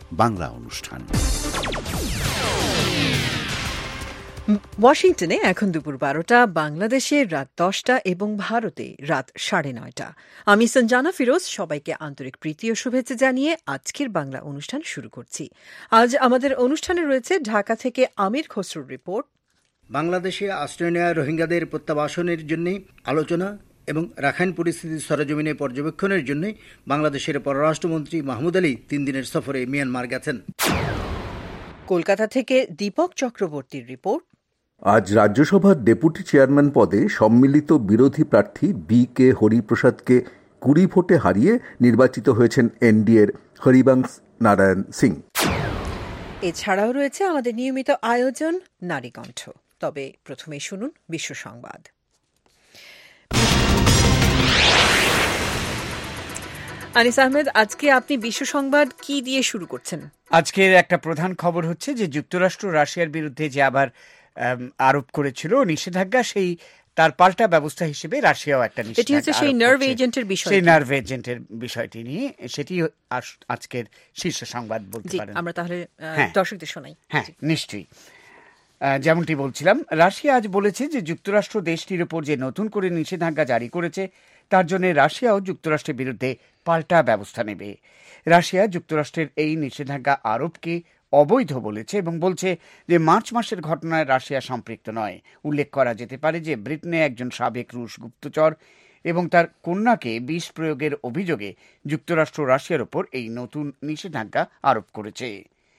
বাংলা অনুষ্ঠান। ওয়াশিংটনে এখন দুপুর 12টা, বাংলাদেশে রাত 10টা এবং ভারতে রাত 9:30। আমি সঞ্জানা ফিরোজ সবাইকে আন্তরিক প্রীতি ও শুভেচ্ছা জানিয়ে আজকের বাংলা অনুষ্ঠান শুরু করছি। আজ আমাদের অনুষ্ঠানে রয়েছে ঢাকা থেকে আমির খসরুর রিপোর্ট, বাংলাদেশে আশ্রয় নেওয়া রোহিঙ্গাদের প্রত্যাবাসনের জন্য আলোচনা এবং রাখাইন পরিস্থিতি সরেজমিনে পর্যবেক্ষণের জন্য বাংলাদেশের পররাষ্ট্রমন্ত্রী মাহমুদ আলী 3 দিনের সফরে মিয়ানমার গেছেন। কলকাতা থেকে দীপক চক্রবর্তীর রিপোর্ট, আজ রাজ্যসভার ডেপুটি চেয়ারম্যান পদে সম্মিলিত বিরোধী প্রার্থী বি.কে. হরিপ্রসাদকে 20 ভোটে হারিয়ে নির্বাচিত হয়েছেন এনডিএর হরিবংশ নারায়ণ সিং। এছাড়াও রয়েছে আমাদের নিয়মিত আয়োজন নারীকণ্ঠ। তবে প্রথমে শুনুন বিশ্ব সংবাদ। আনিস আহমেদ, আজকে আপনি বিশ্ব সংবাদ কি দিয়ে শুরু করছেন? আজকের একটা প্রধান খবর হচ্ছে যে যুক্তরাষ্ট্র রাশিয়ার বিরুদ্ধে যে আবার আরোপ করেছিল নিষেধাজ্ঞা, সেই তার পাল্টা ব্যবস্থা হিসেবে রাশিয়াও একটা নিষেধাজ্ঞা, সেই নার্ভ এজেন্টের বিষয়টি নিয়ে, সেটি আজকের শীর্ষ সংবাদ বলতে পারেন। আমরা তাহলে দর্শকদের শোনাই। হ্যাঁ, নিশ্চয়ই। যেমনটি বলছিলাম, রাশিয়া আজ বলেছে যে যুক্তরাষ্ট্র দেশটির উপর যে নতুন করে নিষেধাজ্ঞা জারি করেছে তার জন্য রাশিয়াও যুক্তরাষ্ট্রের বিরুদ্ধে পাল্টা ব্যবস্থা নেবে। রাশিয়া যুক্তরাষ্ট্রের এই নিষেধাজ্ঞা আরোপকে অবৈধ বলেছে এবং বলছে যে মার্চ মাসের ঘটনায় রাশিয়া সম্পৃক্ত নয়। উল্লেখ করা যেতে পারে যে ব্রিটেনে একজন সাবেক রুশ গুপ্তচর এবং তার কন্যাকে বিষ প্রয়োগের অভিযোগে যুক্তরাষ্ট্র রাশিয়ার উপর এই নতুন নিষেধাজ্ঞা আরোপ করেছে।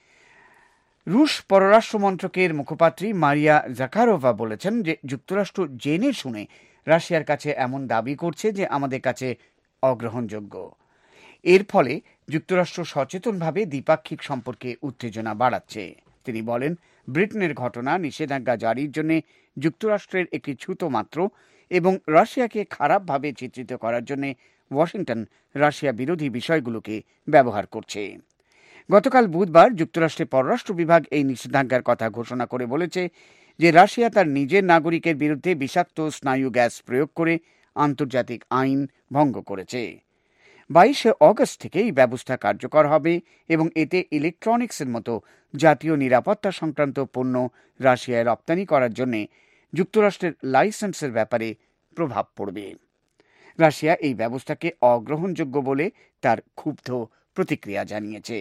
রুশ পররাষ্ট্র মন্ত্রকের মুখপাত্রী মারিয়া জাকারোভা বলেছেন যে যুক্তরাষ্ট্র জেনে শুনে রাশিয়ার কাছে এমন দাবি করছে যে আমাদের কাছে অগ্রহণযোগ্য। এর ফলে যুক্তরাষ্ট্র সচেতনভাবে দ্বিপাক্ষিক সম্পর্কে উত্তেজনা বাড়াচ্ছে। তিনি বলেন, ব্রিটেনের ঘটনা নিষেধাজ্ঞা জারির জন্য যুক্তরাষ্ট্রের একটি ছুতো মাত্র এবং রাশিয়াকে খারাপভাবে চিত্রিত করার জন্য ওয়াশিংটন রাশিয়া বিরোধী বিষয়গুলোকে ব্যবহার করছে। গতকাল বুধবার যুক্তরাষ্ট্রের পররাষ্ট্র বিভাগ এই নিষেধাজ্ঞার কথা ঘোষণা করে বলেছে যে রাশিয়া তার নিজের নাগরিকের বিরুদ্ধে বিষাক্ত স্নায়ু গ্যাস প্রয়োগ করে আন্তর্জাতিক আইন ভঙ্গ করেছে। 22 অগস্ট থেকে এই ব্যবস্থা কার্যকর হবে এবং এতে ইলেকট্রনিক্সের মতো জাতীয় নিরাপত্তা সংক্রান্ত পণ্য রাশিয়ায় রপ্তানি করার জন্য যুক্তরাষ্ট্রের লাইসেন্সের ব্যাপারে প্রভাব পড়বে। রাশিয়া এই ব্যবস্থাকে অগ্রহণযোগ্য বলে তার ক্ষুব্ধ প্রতিক্রিয়া জানিয়েছে।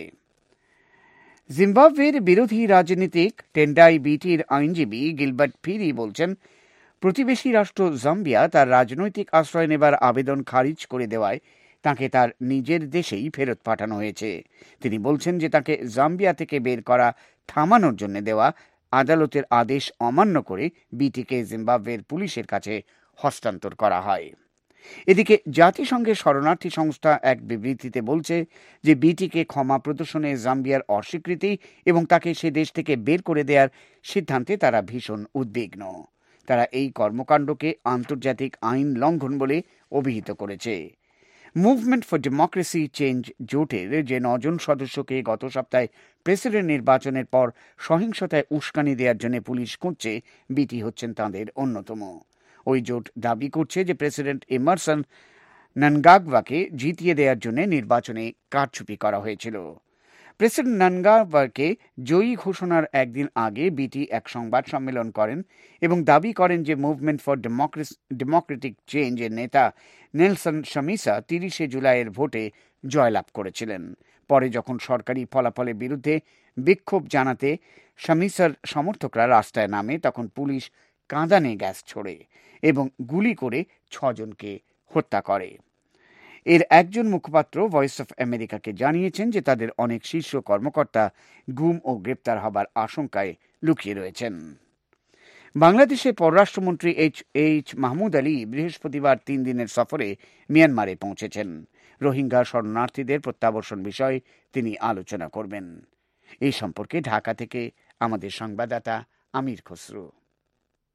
জিম্বাবুয়ের বিরোধী রাজনীতিক টেন্ডাই বিটির আইনজীবী গিলবার্ট ফিরি বলছেন, প্রতিবেশী রাষ্ট্র জাম্বিয়া তার রাজনৈতিক আশ্রয় নেবার আবেদন খারিজ করে দেওয়ায় তাকে তার নিজের দেশেই ফেরত পাঠানো হয়েছে। তিনি বলছেন যে তাকে জাম্বিয়া থেকে বের করা থামানোর জন্য দেওয়া আদালতের আদেশ অমান্য করে বিটিকে জিম্বাবুয়ের পুলিশের কাছে হস্তান্তর করা হয়। এদিকে জাতিসংঘের শরণার্থী সংস্থা এক বিবৃতিতে বলছে যে বিটিকে ক্ষমা প্রদর্শনে জাম্বিয়ার অস্বীকৃতি এবং তাকে সে দেশ থেকে বের করে দেওয়ার সিদ্ধান্তে তারা ভীষণ উদ্বিগ্ন। তারা এই কর্মকাণ্ডকে আন্তর্জাতিক আইন লঙ্ঘন বলে অভিহিত করেছে। মুভমেন্ট ফর ডেমোক্রেসি চেঞ্জ জোটের যে 9 জন সদস্যকে গত সপ্তাহে প্রেসিডেন্ট নির্বাচনের পর সহিংসতায় উস্কানি দেওয়ার জন্য পুলিশ খুঁজছে, বিটি হচ্ছেন তাঁদের অন্যতম। ওই জোট দাবি করছে যে প্রেসিডেন্ট এমারসন নানগাগওয়াকে জিতিয়ে দেওয়ার জন্য নির্বাচনে কারচুপি করা হয়েছিল। প্রেসিডেন্ট নানগাগওয়াকে জয়ী ঘোষণার একদিন আগে বিটি এক সংবাদ সম্মেলন করেন এবং দাবি করেন যে মুভমেন্ট ফর ডেমোক্রেটিক চেঞ্জ এর নেতা নেলসন শামিসা 30 জুলাইয়ের ভোটে জয়লাভ করেছিলেন। পরে যখন সরকারি ফলাফলের বিরুদ্ধে বিক্ষোভ জানাতে শামিসার সমর্থকরা রাস্তায় নামে, তখন পুলিশ কাঁদানে গ্যাস ছোড়ে এবং গুলি করে 6 জনকে হত্যা করে। এর একজন মুখপাত্র ভয়েস অফ আমেরিকাকে জানিয়েছেন যে তাদের অনেক শীর্ষ কর্মকর্তা গুম ও গ্রেপ্তার হবার আশঙ্কায় লুকিয়ে রয়েছেন। বাংলাদেশের পররাষ্ট্রমন্ত্রী এইচ মাহমুদ আলী বৃহস্পতিবার 3 দিনের সফরে মিয়ানমারে পৌঁছেছেন। রোহিঙ্গা শরণার্থীদের প্রত্যাবর্তন বিষয়ে তিনি আলোচনা করবেন। এই সম্পর্কে ঢাকা থেকে আমাদের সংবাদদাতা আমির খসরু।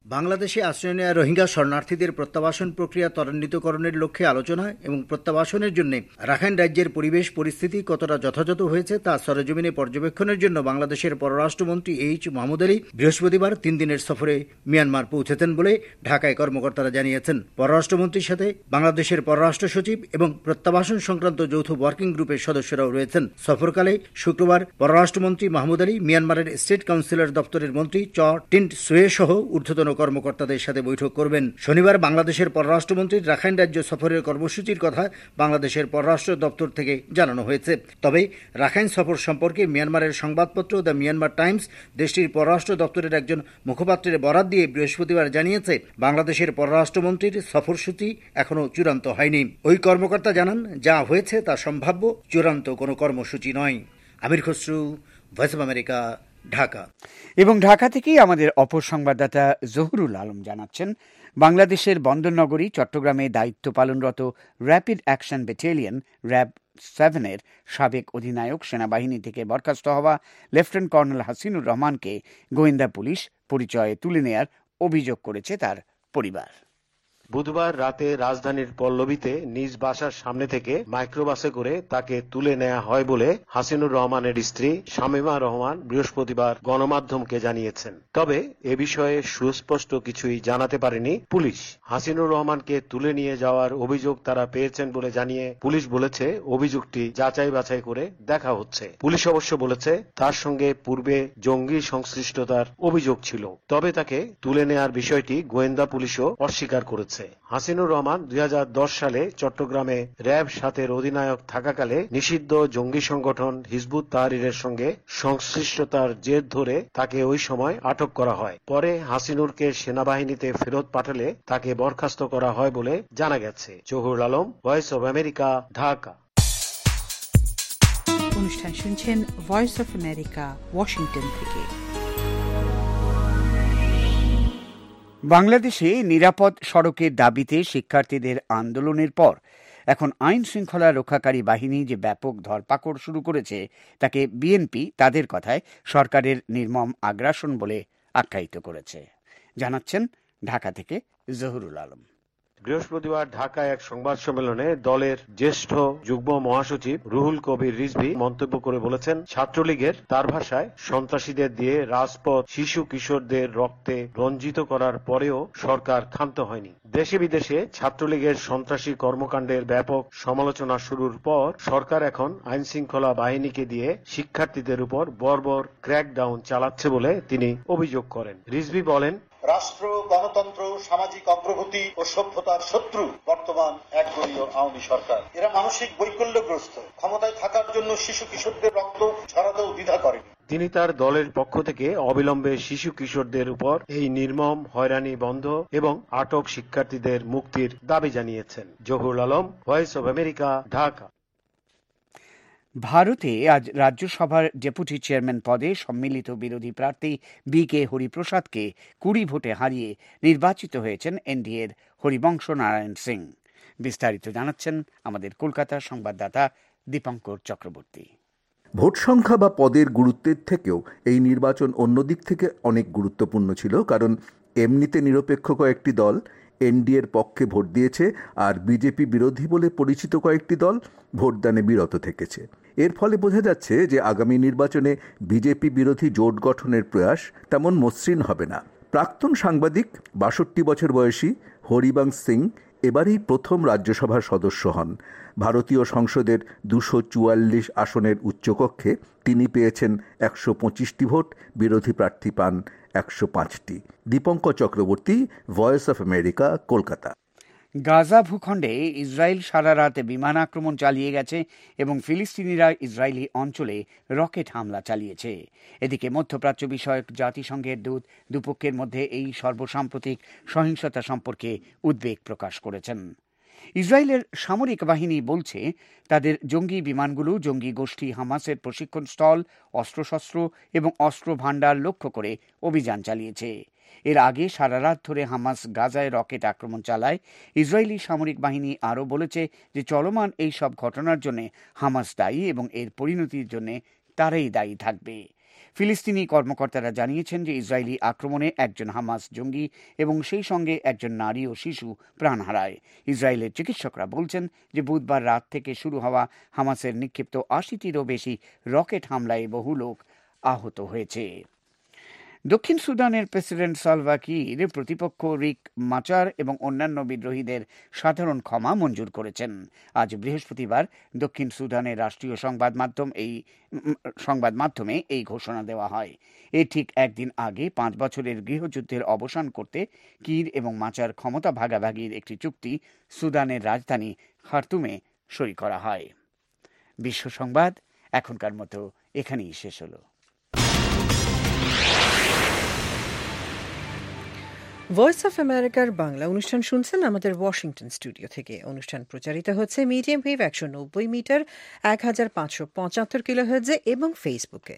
বাংলাদেশে আশ্রয় নেওয়া রোহিঙ্গা শরণার্থীদের প্রত্যাবাসন প্রক্রিয়া ত্বরান্বিতকরণের লক্ষ্যে আলোচনা এবং প্রত্যাবাসনের জন্য রাখাইন রাজ্যের পরিবেশ পরিস্থিতি কতটা যথাযথ হয়েছে তা সরেজমিনে পর্যবেক্ষণের জন্য বাংলাদেশের পররাষ্ট্রমন্ত্রী এইচ মাহমুদ আলী বৃহস্পতিবার 3 দিনের সফরে মিয়ানমার পৌঁছেছেন বলে ঢাকায় কর্মকর্তারা জানিয়েছেন। পররাষ্ট্রমন্ত্রীর সাথে বাংলাদেশের পররাষ্ট্র সচিব এবং প্রত্যাবাসন সংক্রান্ত যৌথ ওয়ার্কিং গ্রুপের সদস্যরাও রয়েছেন। সফরকালে শুক্রবার পররাষ্ট্রমন্ত্রী মাহমুদ আলী মিয়ানমারের স্টেট কাউন্সিলর দপ্তরের মন্ত্রী চ টিন্ট সুয়ে সহ ঊর্ধ্বতন কর্মকর্তাদের সাথে বৈঠক করবেন। শনিবার বাংলাদেশের পররাষ্ট্রমন্ত্রীর রাখাইন রাজ্য সফরের কর্মসূচির কথা বাংলাদেশের পররাষ্ট্র দপ্তর থেকে জানানো হয়েছে। তবে রাখাইন সফর সম্পর্কে মিয়ানমারের সংবাদপত্র দ্য মিয়ানমার টাইমস দেশটির পররাষ্ট্র দপ্তরের একজন মুখপাত্রের বরাত দিয়ে বৃহস্পতিবার জানিয়েছে, বাংলাদেশের পররাষ্ট্রমন্ত্রীর সফরসূচি এখনও চূড়ান্ত হয়নি। ওই কর্মকর্তা জানান, যা হয়েছে তা সম্ভাব্য, চূড়ান্ত কোনো কর্মসূচি নয়। Amir Khasru, voice of America, Dhaka. এবং ঢাকা থেকেই আমাদের অপর সংবাদদাতা জহুরুল আলম জানাচ্ছেন, বাংলাদেশের বন্দরনগরী চট্টগ্রামে দায়িত্ব পালনরত র্যাপিড অ্যাকশন ব্যাটালিয়ন র্যাব 7-এর সাবেক অধিনায়ক সেনাবাহিনী থেকে বরখাস্ত হওয়া লেফটেন্যান্ট কর্নেল হাসিনুর রহমানকে গোয়েন্দা পুলিশ পরিচয়ে তুলে নেয়ার অভিযোগ করেছে তার পরিবার। বুধবার রাতে রাজধানীর পল্লবীতে নিজ বাসার সামনে থেকে মাইক্রোবাসে করে তাকে তুলে নেওয়া হয় বলে হাসিনুর রহমানের স্ত্রী শামীমা রহমান বৃহস্পতিবার গণমাধ্যমকে জানিয়েছেন। তবে এ বিষয়ে সুস্পষ্ট কিছুই জানাতে পারেনি পুলিশ। হাসিনুর রহমানকে তুলে নিয়ে যাওয়ার অভিযোগ তারা পেয়েছেন বলে জানিয়ে পুলিশ বলেছে, অভিযোগটি যাচাই বাছাই করে দেখা হচ্ছে। পুলিশ অবশ্য বলেছে, তার সঙ্গে পূর্বে জঙ্গি সংশ্লিষ্টতার অভিযোগ ছিল, তবে তাকে তুলে নেওয়ার বিষয়টি গোয়েন্দা পুলিশও অস্বীকার করেছে। হাসিনুর রহমান 2010 সালে চট্টগ্রামে র্যাব 7-এর অধিনায়ক থাকাকালে নিষিদ্ধ জঙ্গি সংগঠন হিজবুত তাহরীরের সঙ্গে সংশ্লিষ্টতার জের ধরে তাকে ওই সময় আটক করা হয়। পরে হাসিনুরকে সেনাবাহিনীতে ফেরত পাঠালে তাকে বরখাস্ত করা হয় বলে জানা গেছে। Zahurul Alam, voice of America, Dhaka. অনুষ্ঠান শুনছেন ভয়েস অফ আমেরিকা, ওয়াশিংটন থেকে। বাংলাদেশে নিরাপদ সড়কের দাবিতে শিক্ষার্থীদের আন্দোলনের পর এখন আইন শৃঙ্খলা রক্ষাকারী বাহিনী যে ব্যাপক ধরপাকড় শুরু করেছে তাকে বিএনপি তাদের কথায় সরকারের নির্মম আগ্রাসন বলে আখ্যায়িত করেছে। জানাচ্ছেন ঢাকা থেকে জহুরুল আলম। বৃহস্পতিবার ঢাকায় এক সংবাদ সম্মেলনে দলের জ্যেষ্ঠ যুগ্ম মহাসচিব রুহুল কবির রিজভী মন্তব্য করে বলেছেন, ছাত্রলীগের তার ভাষায় সন্ত্রাসীদের দিয়ে রাজপথ শিশু কিশোরদের রক্তে রঞ্জিত করার পরেও সরকার ক্ষান্ত হয়নি। দেশে বিদেশে ছাত্রলীগের সন্ত্রাসী কর্মকাণ্ডের ব্যাপক সমালোচনা শুরুর পর সরকার এখন আইন শৃঙ্খলা বাহিনীকে দিয়ে শিক্ষার্থীদের উপর বর্বর ক্র্যাকডাউন চালাচ্ছে বলে তিনি অভিযোগ করেন। রিজভী বলেন, রাষ্ট্র, গণতন্ত্র, সামাজিক অগ্রগতি ও সভ্যতার শত্রু বর্তমান একদলীয় আওয়ামী সরকার। এরা মানসিক বৈকল্যগ্রস্ত, ক্ষমতায় থাকার জন্য শিশু কিশোরদের রক্ত ঝরাতেও দ্বিধা করেনি। তিনি তার দলের পক্ষ থেকে অবিলম্বে শিশু কিশোরদের উপর এই নির্মম হয়রানি বন্ধ এবং আটক শিক্ষার্থীদের মুক্তির দাবি জানিয়েছেন। Zahurul Alam, voice of America, Dhaka. ভারতে আজ রাজ্যসভার ডেপুটি চেয়ারম্যান পদে সম্মিলিত বিরোধী প্রার্থী বি.কে. হরিপ্রসাদকে 20 ভোটে হারিয়ে নির্বাচিত হয়েছেন এনডিএর হরিবংশ নারায়ণ সিং। বিস্তারিত জানাচ্ছেন আমাদের কলকাতার সংবাদদাতা দীপঙ্কর চক্রবর্তী। ভোট সংখ্যা বা পদের গুরুত্বের থেকেও এই নির্বাচন অন্যদিক থেকে অনেক গুরুত্বপূর্ণ ছিল, কারণ এমনিতে নিরপেক্ষ কয়েকটি দল এনডিএর পক্ষে ভোট দিয়েছে, আর বিজেপি বিরোধী বলে পরিচিত কয়েকটি দল ভোটদানে বিরত থেকেছে। এর ফলে বোঝা যাচ্ছে যে আগামী নির্বাচনে বিজেপি বিরোধী জোট গঠনের প্রয়াস তেমন মসৃণ হবে না। প্রাক্তন সাংবাদিক 62 বছর বয়সী হরিবংশ সিং এবারেই প্রথম রাজ্যসভার সদস্য হন। ভারতীয় সংসদের 244 আসনের উচ্চকক্ষে তিনি পেয়েছেন 125টি ভোট, বিরোধী প্রার্থী পান 105টি। Dipankar Chakraborty, voice of America, Kolkata. Gaza ভূখণ্ডে ইসরায়েল সারা রাত বিমান আক্রমণ চালিয়ে গেছে এবং ফিলিস্তিনিরা ইসরায়েলি অঞ্চলে রকেট হামলা চালিয়েছে। এদিকে মধ্যপ্রাচ্য বিষয়ক জাতিসংঘের দূত দুপক্ষের মধ্যে এই সর্বসাম্প্রতিক সহিংসতা সম্পর্কে উদ্বেগ প্রকাশ করেছেন। ইসরায়েলের সামরিক বাহিনী বলছে, তাদের জঙ্গি বিমানগুলো জঙ্গি গোষ্ঠী হামাসের প্রশিক্ষণ স্থল, অস্ত্রশস্ত্র এবং অস্ত্র ভাণ্ডার লক্ষ্য করে অভিযান চালিয়েছে। এর আগে সারা রাত ধরে হামাস গাজায় রকেট আক্রমণ চালায়। ইসরায়েলি সামরিক বাহিনী আরও বলেছে যে চলমান এই সব ঘটনার জন্য হামাস দায়ী এবং এর পরিণতির জন্য তারাই দায়ী থাকবে। ফিলিস্তিনি কর্মকর্তারা জানিয়েছেন যে ইসরায়েলি আক্রমণে একজন হামাস জঙ্গি এবং সেই সঙ্গে একজন নারী ও শিশু প্রাণ হারায়। ইসরায়েলের চিকিৎসকরা বলছেন যে বুধবার রাত থেকে শুরু হওয়া হামাসের নিক্ষিপ্ত ৮০টিরও বেশি রকেট হামলায় বহু লোক আহত হয়েছে। দক্ষিণ সুদানের প্রেসিডেন্ট সালভা কির প্রতিপক্ষ রিক মাচার এবং অন্যান্য বিদ্রোহীদের সাধারণ ক্ষমা মঞ্জুর করেছেন। আজ বৃহস্পতিবার দক্ষিণ সুদানের রাষ্ট্রীয় সংবাদ মাধ্যমে এই ঘোষণা দেওয়া হয়। এর ঠিক একদিন আগে ৫ বছরের গৃহযুদ্ধের অবসান করতে কির এবং মাচার ক্ষমতা ভাগাভাগির একটি চুক্তি সুদানের রাজধানী খার্তুমে সই করা হয়। বিশ্ব সংবাদ এখনকার মতো এখানেই শেষ হলো। ভয়েস অফ আমেরিকার বাংলা অনুষ্ঠান শুনছেন আমাদের ওয়াশিংটন স্টুডিও থেকে। অনুষ্ঠান প্রচারিত হচ্ছে মিডিয়াম ওয়েভ ১৯০ মিটার ১৫৭৫ কিলোহার্টজে এবং ফেসবুকে।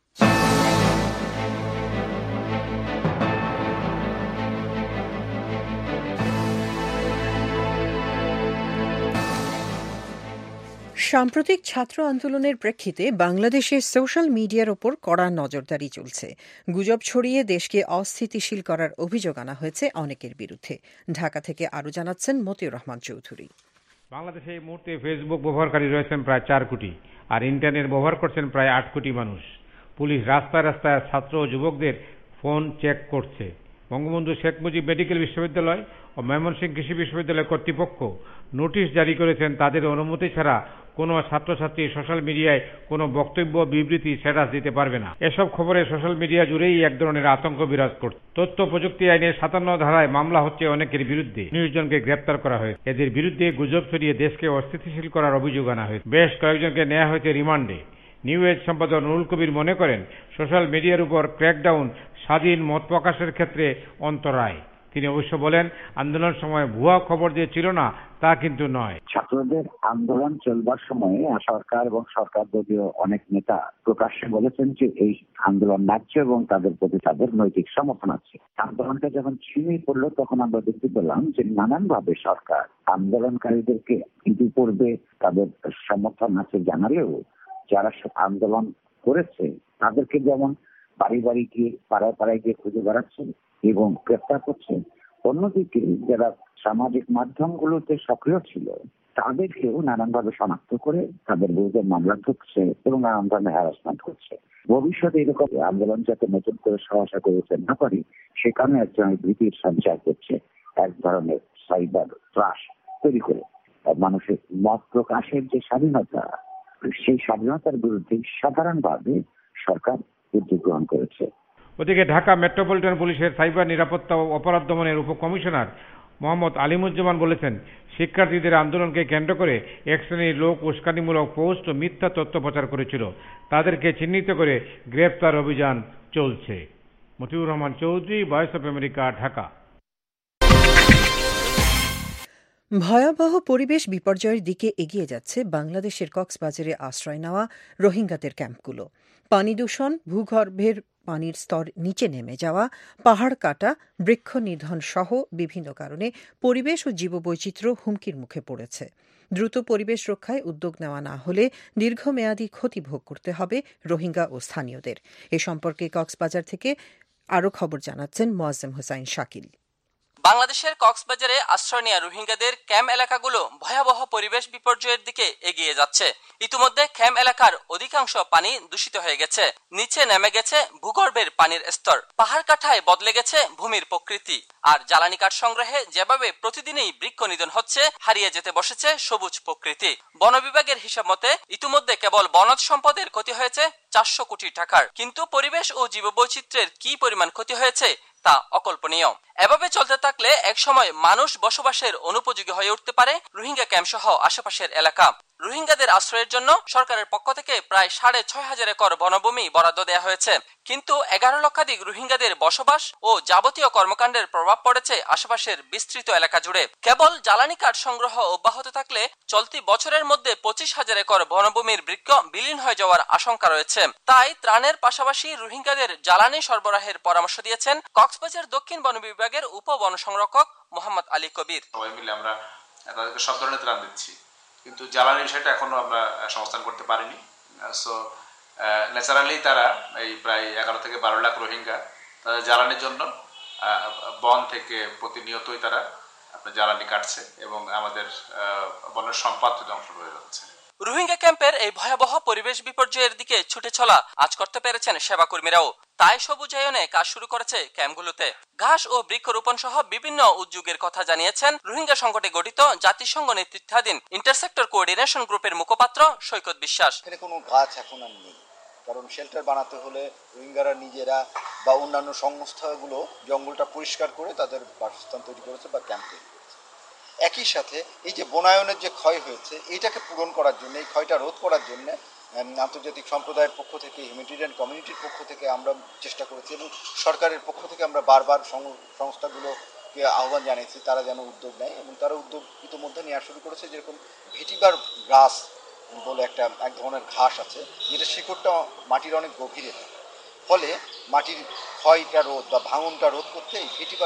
সাম্প্রতিক ছাত্র আন্দোলনের প্রেক্ষিতে বাংলাদেশে সোশ্যাল মিডিয়ার ওপর কড়া নজরদারি চলছে। গুজব ছড়িয়ে দেশকে অস্থিতিশীল করার অভিযোগ আনা হয়েছে অনেকের বিরুদ্ধে। ঢাকা থেকে আরও জানাচ্ছেন মতিউর রহমান চৌধুরী। বাংলাদেশে এই মুহূর্তে ফেসবুক ব্যবহারকারী রয়েছেন প্রায় ৪ কোটি, আর ইন্টারনেট ব্যবহার করছেন প্রায় ৮ কোটি মানুষ। পুলিশ রাস্তায় রাস্তায় ছাত্র ও যুবকদের ফোন চেক করছে। বঙ্গবন্ধু শেখ মুজিব মেডিকেল বিশ্ববিদ্যালয় ও ময়মনসিংহ কৃষি বিশ্ববিদ্যালয় কর্তৃপক্ষ নোটিশ জারি করেছেন, তাদের অনুমতি ছাড়া কোনো ছাত্রছাত্রী সোশ্যাল মিডিয়ায় কোনো বক্তব্য, বিবৃতি, স্ট্যাটাস দিতে পারবে না। এসব খবরে সোশ্যাল মিডিয়া জুড়েই এক ধরনের আতঙ্ক বিরাজ করছে। তথ্য প্রযুক্তি আইনের ৫৭ ধারায় মামলা হচ্ছে অনেকের বিরুদ্ধে। ১৯ জনকে গ্রেপ্তার করা হয়েছে। এদের বিরুদ্ধে গুজব ছড়িয়ে দেশকে অস্থিতিশীল করার অভিযোগ আনা হয়েছে। বেশ কয়েকজনকে নেওয়া হয়েছে রিমান্ডে। নিউ এজ সম্পাদক নুরুল কবির মনে করেন, সোশ্যাল মিডিয়ার উপর ক্র্যাকডাউন স্বাধীন মত প্রকাশের ক্ষেত্রে অন্তরায়। তিনি অবশ্য বলেন, আন্দোলন সময় ভুয়া খবর যে ছিল না তা কিন্তু নয়। ছাত্রদের আন্দোলন চলবার সময়ে সরকার এবং সরকার দলীয় অনেক নেতা প্রকাশ্যে বলেছেন যে এই আন্দোলন ন্যায্য এবং তাদের প্রতি তাদের নৈতিক সমর্থন আছে। আন্দোলনটা যখন ছিনিয়ে পড়লো তখন আমরা দেখতে পেলাম যে নানানভাবে সরকার আন্দোলনকারীদেরকে ইতিপূর্বে তাদের সমর্থন আছে জানালেও যারা আন্দোলন করেছে তাদেরকে যেমন বাড়ি বাড়ি গিয়ে পাড়ায় পাড়ায় গিয়ে খুঁজে বেড়াচ্ছে এবং গ্রেপ্তার করছে, অন্যদিকে যারা সামাজিক মাধ্যমগুলোতে সক্রিয় ছিল তাদেরকেও নানানভাবে শনাক্ত করে তাদের বিরুদ্ধে মামলা ঢুকছে এবং নানান ধরনের হ্যারাসমেন্ট করছে। ভবিষ্যতে এরকম আন্দোলন যাতে নতুন করে সহসা করতে না পারি সে কারণে একজন ভীতির সঞ্চার করছে, এক ধরনের সাইবার ত্রাস তৈরি করে মানুষের মত প্রকাশের যে স্বাধীনতা, সেই স্বাধীনতার বিরুদ্ধে সাধারণভাবে সরকার উদ্যোগ গ্রহণ করেছে। ওদিকে ঢাকা মেট্রোপলিটন পুলিশের সাইবার নিরাপত্তা ও অপরাধ দমনের উপকমিশনার মোহাম্মদ আলিমুজ্জামান বলেছেন, শিক্ষার্থীদের আন্দোলনকে কেন্দ্র করে এক শ্রেণীর লোক উস্কানিমূলক পোস্ট ও মিথ্যা তথ্য প্রচার করেছিল। তাদেরকে চিহ্নিত করে গ্রেফতার অভিযান চলছে। Motiur Rahman Chowdhury, voice of America, Dhaka. ভয়াবহ পরিবেশ বিপর্যয়ের দিকে এগিয়ে যাচ্ছে বাংলাদেশের কক্সবাজারে আশ্রয় নেওয়া রোহিঙ্গাদের ক্যাম্পগুলো। পানি দূষণ, ভূগর্ভের পানির স্তর নিচে নেমে যাওয়া, পাহাড় কাটা, বৃক্ষ নিধন সহ বিভিন্ন কারণে পরিবেশ ও জীববৈচিত্র্য হুমকির মুখে পড়েছে। দ্রুত পরিবেশ রক্ষায় উদ্যোগ নেওয়া না হলে দীর্ঘমেয়াদী ক্ষতি ভোগ করতে হবে রোহিঙ্গা ও স্থানীয়দের। এ সম্পর্কে কক্সবাজার থেকে আরও খবর জানাচ্ছেন মোয়াজ্জেম হোসাইন শাকিল। বাংলাদেশের কক্সবাজারে আশ্রয় নেওয়া রোহিঙ্গাদের ক্যাম্প এলাকাগুলো ভয়াবহ পরিবেশ বিপর্যয়ের দিকে এগিয়ে যাচ্ছে। ইতিমধ্যে ক্যাম্প এলাকার অধিকাংশ পানি দূষিত হয়ে গেছে, নিচে নেমে গেছে ভূগর্ভের পানির স্তর, পাহাড় কাঠায় বদলে গেছে ভূমির প্রকৃতি, আর জ্বালানি কাঠ সংগ্রহে যেভাবে প্রতিদিনই বৃক্ষ নিধন হচ্ছে, হারিয়ে যেতে বসেছে সবুজ প্রকৃতি। বন বিভাগের হিসাব মতে ইতিমধ্যে কেবল বনজ সম্পদের ক্ষতি হয়েছে ৪০০ কোটি টাকার, কিন্তু পরিবেশ ও জীববৈচিত্র্যের কি পরিমাণ ক্ষতি হয়েছে তা অকল্পনীয়। এভাবে চলতে থাকলে একসময় মানুষ বসবাসের অনুপযোগী হয়ে উঠতে পারে রোহিঙ্গা ক্যাম্প সহ আশেপাশের এলাকা। রোহিঙ্গাদের আশ্রয়ের জন্য সরকারের পক্ষ থেকে প্রায় ৬,৫০০ একর বনভূমি বরাদ্দ দেওয়া হয়েছে, কিন্তু ১১ লক্ষাধিক রোহিঙ্গাদের বসবাস ও যাবতীয় কর্মকাণ্ডের প্রভাব পড়েছে আশেপাশের বিস্তৃত এলাকা জুড়ে। কেবল জ্বালানি কাঠ সংগ্রহ অব্যাহত থাকলে চলতি বছরের মধ্যে ২৫,০০০ একর বনভূমির বৃক্ষ বিলীন হয়ে যাওয়ার আশঙ্কা রয়েছে। তাই ত্রাণের পাশাপাশি রোহিঙ্গাদের জ্বালানি সরবরাহের পরামর্শ দিয়েছেন কক্সবাজার দক্ষিণ বন বিভাগের উপ বন সংরক্ষক মোহাম্মদ আলী কবির। সবাই মিলে আমরা তাদেরকে সব ধরনের ত্রাণ দিচ্ছি, কিন্তু জ্বালানির বিষয়টা এখনো আমরা সংস্থান করতে পারিনি। সো ন্যাচারালি তারা এই প্রায় 11 থেকে 12 লাখ রোহিঙ্গা তাদের জ্বালানির জন্য বন থেকে প্রতিনিয়তই তারা আপনার জ্বালানি কাটছে এবং আমাদের বন্য সম্পদ ধ্বংস হয়ে যাচ্ছে। রোহিঙ্গা ক্যাম্পের এই ভয়াবহ পরিবেশ বিপর্যয়ের দিকে ছুটে চলা আজ করতে পেরেছেন সেবাকর্মীরাও। তাই সবুজায়নে কাজ শুরু করেছে ক্যাম্পগুলোতে। ঘাস ও বৃক্ষরোপণ সহ বিভিন্ন উদ্যোগের কথা জানিয়েছেন রোহিঙ্গা সংকটে গঠিত জাতিসংঘ নেতৃত্বাধীন ইন্টারসেক্টর কোঅর্ডিনেশন গ্রুপের মুখপাত্র সৈকত বিশ্বাস। এখানে কোনো গাছ এখন আর নেই, কারণ শেল্টার বানাতে হলে রোহিঙ্গারা নিজেরা বা অন্যান্য সংস্থাগুলো জঙ্গলটা পরিষ্কার করে তাদের বাসস্থান তৈরি করেছে বা ক্যাম্প তৈরি করেছে। একই সাথে এই যে বনায়নের যে ক্ষয় হয়েছে এইটাকে পূরণ করার জন্য, এই ক্ষয়টা রোধ করার জন্য আন্তর্জাতিক সম্প্রদায়ের পক্ষ থেকে, হিউম্যানিটেরিয়ান কমিউনিটির পক্ষ থেকে আমরা চেষ্টা করেছি এবং সরকারের পক্ষ থেকে আমরা বারবার সংস্থাগুলোকে আহ্বান জানিয়েছি তারা যেন উদ্যোগ নেয় এবং তারা উদ্যোগ ইতিমধ্যে নেওয়া শুরু করেছে। যেরকম ভেটিভার গ্রাস বলে এক ধরনের ঘাস আছে যেটা শিকড়টা মাটির অনেক গভীরে থাকে, ফলে মাটির ক্ষয়টা রোধ বা ভাঙনটা রোধ করতে এই ভেটিভার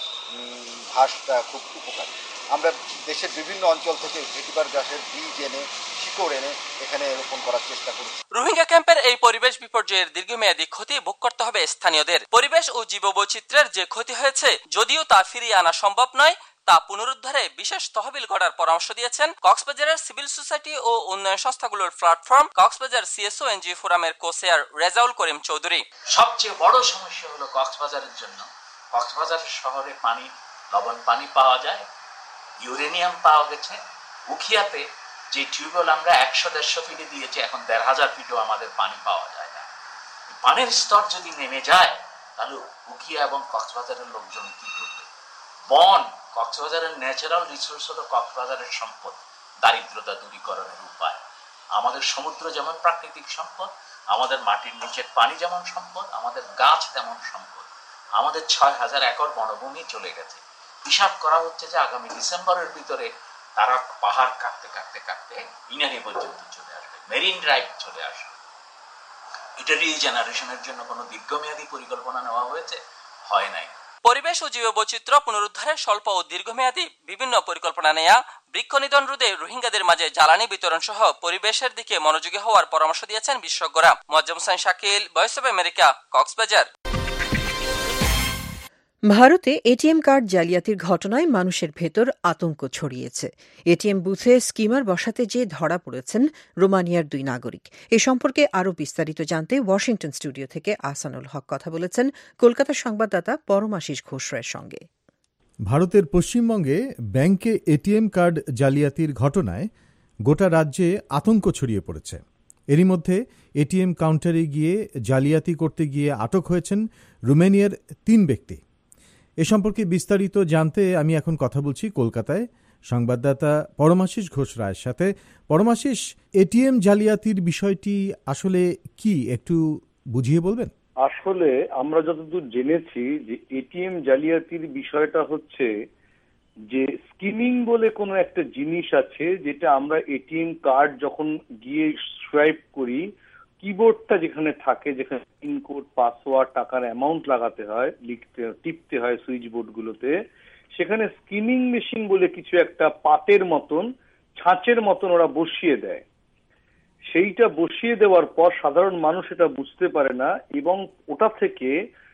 ঘাসটা খুব উপকারী। আমরা দেশের বিভিন্ন অঞ্চল থেকে ভেটিভার ঘাসের বীজ এনে শিকড় এনে এখানে রোপণ করার চেষ্টা করছি। রোহিঙ্গা ক্যাম্পের এই পরিবেশ বিপর্যয়ের দীর্ঘমেয়াদী ক্ষতি ভোগ করতে হবে স্থানীয়দের। পরিবেশ ও জীববৈচিত্র্যের যে ক্ষতি হয়েছে, যদিও তা ফিরিয়ে আনা সম্ভব নয়, তা পুনরুদ্ধারে বিশেষ তহবিল গড়ার পরামর্শ দিয়েছেন কক্সবাজারের সিভিল সোসাইটি ও উন্নয়ন সংস্থাগুলোর প্ল্যাটফর্ম কক্সবাজার সিএসও এনজিও ফোরামের কোচেয়ার রেজাউল করিম চৌধুরী। সবচেয়ে বড় সমস্যা হলো কক্সবাজারের জন্য, কক্সবাজার শহরে পানি, লবণ পানি পাওয়া যায়, ইউরেনিয়াম পাওয়া গেছে। উখিয়াতে যে টিউবওয়েল আমরা 100-150 ফিটে দিয়েছি, এখন 1500 ফিটও আমাদের পানি পাওয়া যায় না। পানির স্তর যদি নেমে যায় তাহলে উখিয়া এবং কক্সবাজারের লোকজন কি করবে? বন, কক্সবাজারের ন্যাচারাল রিসোর্স হলো কক্সবাজারের সম্পদ, দারিদ্রতা দূরীকরণের উপায়। আমাদের সমুদ্র যেমন প্রাকৃতিক সম্পদ, আমাদের মাটির নিচের পানি যেমন সম্পদ, আমাদের গাছ তেমন সম্পদ। আমাদের 6000 একর বনভূমি চলে গেছে। হিসাব করা হচ্ছে যে আগামী ডিসেম্বরের ভিতরে তারা পাহাড় কাটতে কাটতে কাটতে ইনানি পর্যন্ত চলে আসবে, মেরিন ড্রাইভ চলে আসবে। এটা রিজেনারেশনের জন্য কোনো দীর্ঘমেয়াদী পরিকল্পনা নেওয়া হয়েছে? হয় নাই। পরিবেশ ও জীববৈচিত্র্য পুনরুদ্ধারে স্বল্প ও দীর্ঘমেয়াদী বিভিন্ন পরিকল্পনা নেয়া, বৃক্ষ নিধন রোধে রোহিঙ্গাদের মাঝে জ্বালানি বিতরণ সহ পরিবেশের দিকে মনোযোগী হওয়ার পরামর্শ দিয়েছেন বিশেষজ্ঞরা। Moazzem Hossain Shakil, voice of America, Cox's Bazar. ভারতে এটিএম কার্ড জালিয়াতির ঘটনায় মানুষের ভেতর আতঙ্ক ছড়িয়েছে। এটিএম বুথে স্কিমার বসাতে যেয়ে ধরা পড়েছেন রোমানিয়ার 2 নাগরিক। এ সম্পর্কে আরও বিস্তারিত জানতে ওয়াশিংটন স্টুডিও থেকে আহসানুল হক কথা বলেছেন কলকাতার সংবাদদাতা পরমাশিস ঘোষের সঙ্গে। ভারতের পশ্চিমবঙ্গে ব্যাংকে এটিএম কার্ড জালিয়াতির ঘটনায় গোটা রাজ্যে আতঙ্ক ছড়িয়ে পড়েছে। এরই মধ্যে এটিএম কাউন্টারে গিয়ে জালিয়াতি করতে গিয়ে আটক হয়েছেন রোমানিয়ার 3 ব্যক্তি। এ সম্পর্কে বিস্তারিত জানতে আমি এখন কথা বলছি কলকাতায় সংবাদদাতা পরমাশিস ঘোষ রায়ের সাথে। পরমাশিস, এটিএম জালিয়াতির বিষয়টি আসলে কি একটু বুঝিয়ে বলবেন? আসলে আমরা যতদূর জেনেছি যে এটিএম জালিয়াতির বিষয়টা হচ্ছে যে স্কিমিং বলে কোনো একটা জিনিস আছে, যেটা আমরা এটিএম কার্ড যখন গিয়ে সোয়াইপ করি, কিবোর্ডটা যেখানে থাকে, যেখানে পিনকোড, পাসওয়ার্ড, টাকার অ্যামাউন্ট লাগাতে হয়, টিপতে হয় সুইচ বোর্ডগুলোতে, সেখানে স্কিমিং মেশিন বলে কিছু একটা পাতের মতন, ছাঁচের মতন ওরা বসিয়ে দেয়। সেইটা বসিয়ে দেওয়ার পর সাধারণ মানুষ এটা বুঝতে পারে না এবং ওটা থেকে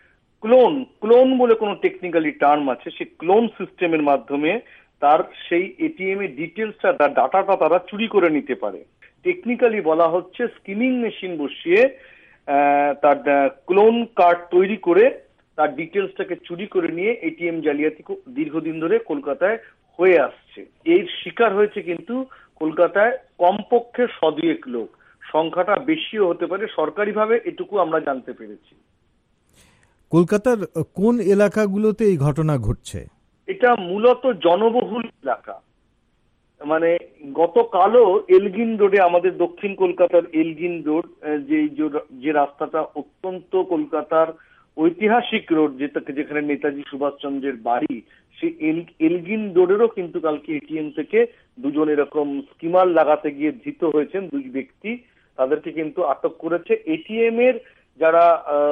ক্লোন বলে কোনো টেকনিক্যালি টার্ম আছে, সেই ক্লোন সিস্টেমের মাধ্যমে তার সেই এটিএম এর ডিটেলসটা, তার ডাটাটা তারা চুরি করে নিতে পারে। টেকনিক্যালি বলা হচ্ছে স্কিমিং মেশিন বসিয়ে তার ক্লোন কার্ড তৈরি করে তার ডিটেলসটাকে চুরি করে নিয়ে এটিএম জালিয়াতি দীর্ঘদিন ধরে কলকাতায় হয়ে আসছে। এর শিকার হয়েছে কিন্তু কলকাতায় কমপক্ষে 100-2 লোক, সংখ্যাটা বেশিও হতে পারে। সরকারিভাবে এটুকু আমরা জানতে পেরেছি। কলকাতার কোন এলাকাগুলোতে এই ঘটনা ঘটছে? এটা মূলত জনবহুল এলাকা। মানে গতকালও এলগিন রোডে, আমাদের দক্ষিণ কলকাতার এলগিন রোড, যে রাস্তাটা অত্যন্ত কলকাতার ঐতিহাসিক রোড, যেখানে নেতাজি সুভাষচন্দ্রের বাড়ি, সেই এলগিন রোডেরও কিন্তু কালকে এটিএম থেকে 2 এরকম স্কিমার লাগাতে গিয়ে ধৃত হয়েছেন 2 ব্যক্তি। তাদেরকে কিন্তু আটক করেছে। এটিএম এর যারা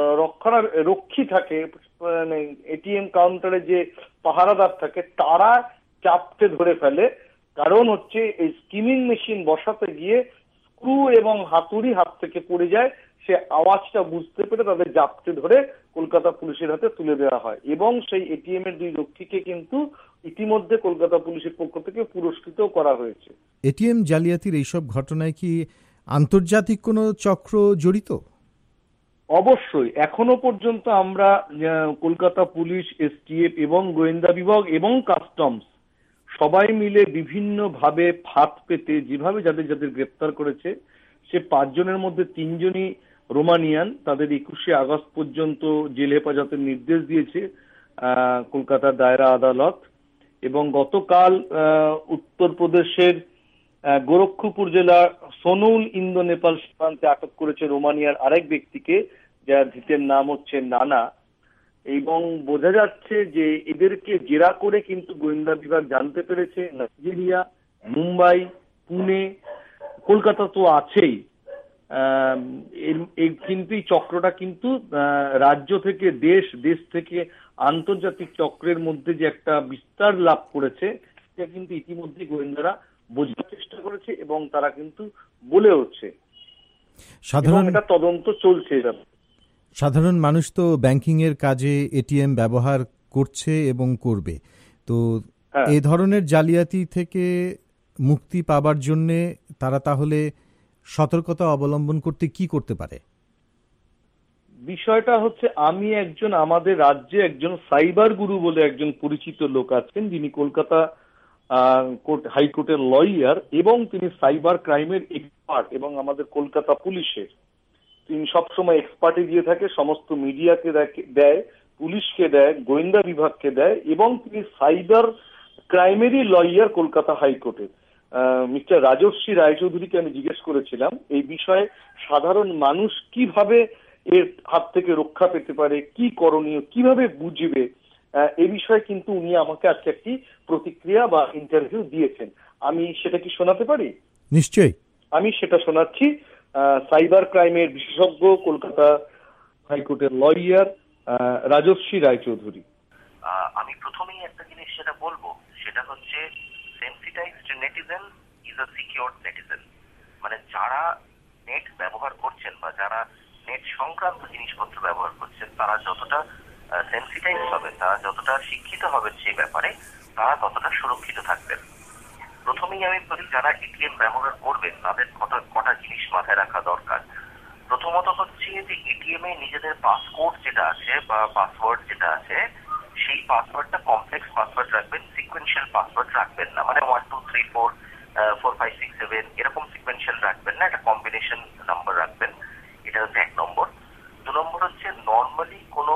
রক্ষী থাকে, মানে এটিএম কাউন্টারে যে পাহারাদার থাকে, তারা চাপতে ধরে ফেলে। কারণ হচ্ছে এই স্কিমিং মেশিন বসাতে গিয়ে স্ক্রু এবং হাতুড়ি হাত থেকে পড়ে যায়, সে আওয়াজটা বুঝতে পেরে তাদের জাপটে ধরে কলকাতা পুলিশের হাতে তুলে দেওয়া হয় এবং সেই এটিএম এর 2 রক্ষীকে কিন্তু ইতিমধ্যে কলকাতা পুলিশের পক্ষ থেকে পুরস্কৃত করা হয়েছে। এটিএম জালিয়াতির এইসব ঘটনায় কি আন্তর্জাতিক কোনো চক্র জড়িত? অবশ্যই এখনো পর্যন্ত আমরা কলকাতা পুলিশ, এসটিএফ এবং গোয়েন্দা বিভাগ এবং কাস্টমস সবাই মিলে বিভিন্ন ভাবে ফাঁদ পেতে যেভাবে যাদের যাদের গ্রেপ্তার করেছে, সে 5 জনের মধ্যে 3 জনই রোমানিয়ান। তাদের 21শে আগস্ট পর্যন্ত জেল হেফাজতের নির্দেশ দিয়েছে কলকাতার দায়রা আদালত। এবং গতকাল উত্তরপ্রদেশের গোরক্ষপুর জেলার সোনৌল ইন্দো নেপাল সীমান্তে আটক করেছে রোমানিয়ার আরেক ব্যক্তিকে, যার ধৃতের নাম হচ্ছে নানা। এবং বোঝা যাচ্ছে যে এদেরকে জেরা করে কিন্তু গোয়েন্দা বিভাগ জানতে পেরেছে নাইজেরিয়া, মুম্বাই, পুনে, কলকাতা তো আছেই, কিন্তু এই চক্রটা কিন্তু রাজ্য থেকে দেশ, দেশ থেকে আন্তর্জাতিক চক্রের মধ্যে যে একটা বিস্তার লাভ করেছে সেটা কিন্তু ইতিমধ্যে গোয়েন্দারা বোঝার চেষ্টা করেছে এবং তারা কিন্তু বলে হচ্ছে সাধারণ এটা তদন্ত চলছে। সাধারণ মানুষ তো ব্যাংকিং এর কাজে এটিএম ব্যবহার করছে এবং করবে, তো এই ধরনের জালিয়াতি থেকে মুক্তি পাবার জন্য তারা তাহলে সতর্কতা অবলম্বন করতে কি করতে পারে? বিষয়টা হচ্ছে, আমি আমাদের রাজ্যে একজন সাইবার গুরু বলে একজন পরিচিত লোক আছেন, যিনি কলকাতা হাইকোর্টের লয়ার এবং তিনি সাইবার ক্রাইমের এক্সপার্ট এবং আমাদের কলকাতা পুলিশের তিনি সবসময় এক্সপার্টি দিয়ে থাকে, সমস্ত মিডিয়াকে দেয়, পুলিশকে দেয়, গোয়েন্দা বিভাগকে দেয় এবং তিনি সাইবার ক্রাইমেরই লয়ার কলকাতা হাইকোর্টের। মিস্টার রাজশ্রী রায়চৌধুরীকে আমি জিজ্ঞেস করেছিলাম এই বিষয়ে সাধারণ মানুষ কিভাবে এর হাত থেকে রক্ষা পেতে পারে, কি করণীয়, কিভাবে বুঝবে, এই বিষয়ে কিন্তু উনি আমাকে আজকে একটি প্রতিক্রিয়া বা ইন্টারভিউ দিয়েছেন। আমি সেটা কি শোনাতে পারি? নিশ্চয়ই, আমি সেটা শোনাচ্ছি। সাইবার ক্রাইমের বিশেষজ্ঞ কলকাতা হাইকোর্টের লয়ার রাজশ্রী রায়চৌধুরী। আমি প্রথমেই একটা জিনিস সেটা বলবো, সেটা হচ্ছে sensitized netizen is a secured netizen. মানে যারা নেট ব্যবহার করছেন বা যারা নেট সংক্রান্ত জিনিসপত্র ব্যবহার করছেন তারা যতটা সেন্সিটাইজ হবেন, তারা যতটা শিক্ষিত হবেন সেই ব্যাপারে, তারা ততটা সুরক্ষিত থাকবেন। প্রথমেই আমি বলি, যারা এটিএম ব্যবহার করবেন তাদের কটা জিনিস মাথায় রাখা দরকার। প্রথমত হচ্ছে যে এটিএম এ নিজেদের পাসকোড যেটা আছে বা পাসওয়ার্ড যেটা আছে, সেই পাসওয়ার্ডটা কমপ্লেক্স পাসওয়ার্ড রাখবেন, সিকোয়েন্সিয়াল পাসওয়ার্ড রাখবেন না। মানে 1 2 3 4 4 5 6 7 এরকম সিকোয়েন্সিয়াল রাখবেন না, একটা কম্বিনেশন নাম্বার রাখবেন। এটা হচ্ছে 1 নম্বর। 2 নম্বর হচ্ছে নর্মালি কোনো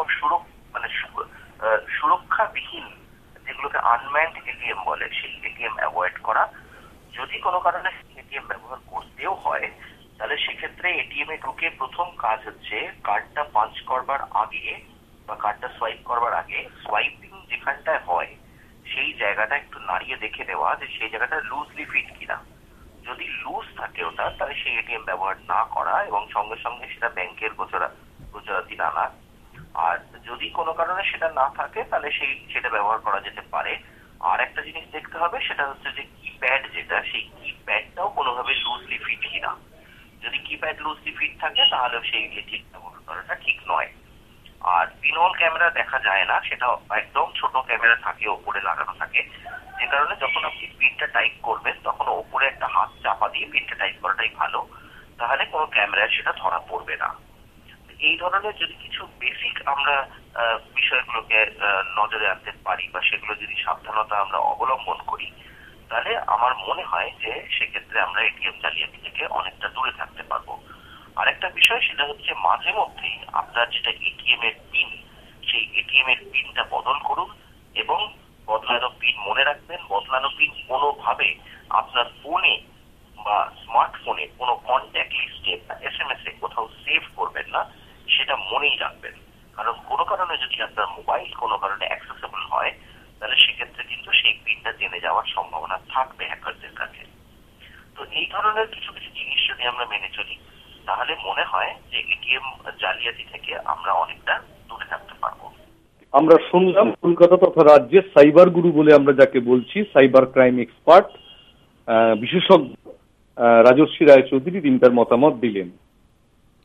সুরক্ষাবিহীন, যেগুলোকে আনম্যান্ড এটিএম বলে, সেই এটিএম অ্যাভয়েড করা। যদি কোনো কারণে এটিএম ব্যবহার করতেও হয় তাহলে সেক্ষেত্রে এটিএম এ ঢুকে প্রথম কাজ হচ্ছে কার্ডটা পাঞ্চ করবার আগে বা কার্ডটা সোয়াইপ করবার আগে সোয়াইপিং যেখানটায় হয় সেই জায়গাটা একটু নাড়িয়ে দেখে নেওয়া যে সেই জায়গাটা লুজলি ফিট কিনা। যদি লুজ থাকে ওটা, তাহলে সেই এটিএম ব্যবহার না করা এবং সঙ্গে সঙ্গে সেটা ব্যাংকের গোচরাতি না আনা। আর যদি কোনো কারণে সেটা না থাকে তাহলে সেটা ব্যবহার করা যেতে পারে। আর একটা জিনিস দেখতে হবে, সেটা হচ্ছে যে কিপ্যাড যেটা, সেই কিপ্যাডটাও কোনোভাবে লুজলি ফিট কিনা। যদি কিপ্যাড লুজলি ফিট থাকে তাহলে সেই এটিএম ব্যবহার করাটা ঠিক নয়। আর পিনহোল ক্যামেরা দেখা যায় না, সেটা একদম ছোট ক্যামেরা থাকে, ওপরে লাগানো থাকে, যে কারণে যখন আপনি পিনটা টাইপ করবেন তখন ওপরে একটা হাত চাপা দিয়ে পিনটা টাইপ করাটাই ভালো, তাহলে কোনো ক্যামেরায় সেটা ধরা পড়বে না। এই ধরনের যদি কিছু বেসিক আমরা বিষয়গুলোকে নজরে আনতে পারি বা সেগুলো যদি সাবধানতা আমরা অবলম্বন করি, তাহলে আমার মনে হয় যে সেক্ষেত্রে আমরা এটিএম জালিয়াতি থেকে অনেকটা দূরে থাকতে পারবো। আরেকটা বিষয়, সেটা হচ্ছে মাঝে মধ্যেই আপনার যেটা এটিএম এর পিন, সেই এটিএম এর পিনটা বদল করুন এবং বদলানো পিন মনে রাখবেন। বদলানো পিন কোনোভাবে আপনার ফোনে বা স্মার্টফোনে কোনো কন্ট্যাক্ট লিস্টে বা SMS এ কোথাও সেভ করবেন না, সেটা মনেই রাখবেন। কারণ কোনো কারণে যদি আপনার মোবাইল কোনো কারণে অ্যাক্সেসেবল হয় তাহলে সেক্ষেত্রে কিন্তু সেই পিনটা জেনে যাওয়ার সম্ভাবনা থাকবে হ্যাকারদের কাছে। তো এই ধরনের কিছু কিছু জিনিস যদি আমরা মেনে চলি তাহলে মনে হয় যে এটিএম জালিয়াতি থেকে আমরা অনেকটা দূরে থাকতে পারবো। আমরা শুনলাম কলকাতা তথা রাজ্যের সাইবার গুরু বলে আমরা যাকে বলছি, সাইবার ক্রাইম এক্সপার্ট বিশেষজ্ঞ রাজশ্রী রায়চৌধুরী তিনি তার মতামত দিলেন।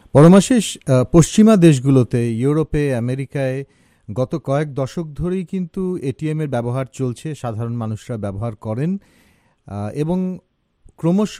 পরমাশেষ পশ্চিমা দেশগুলোতে, ইউরোপে, আমেরিকায় গত কয়েক দশক ধরেই কিন্তু এটিএম এর ব্যবহার চলছে, সাধারণ মানুষরা ব্যবহার করেন এবং ক্রমশ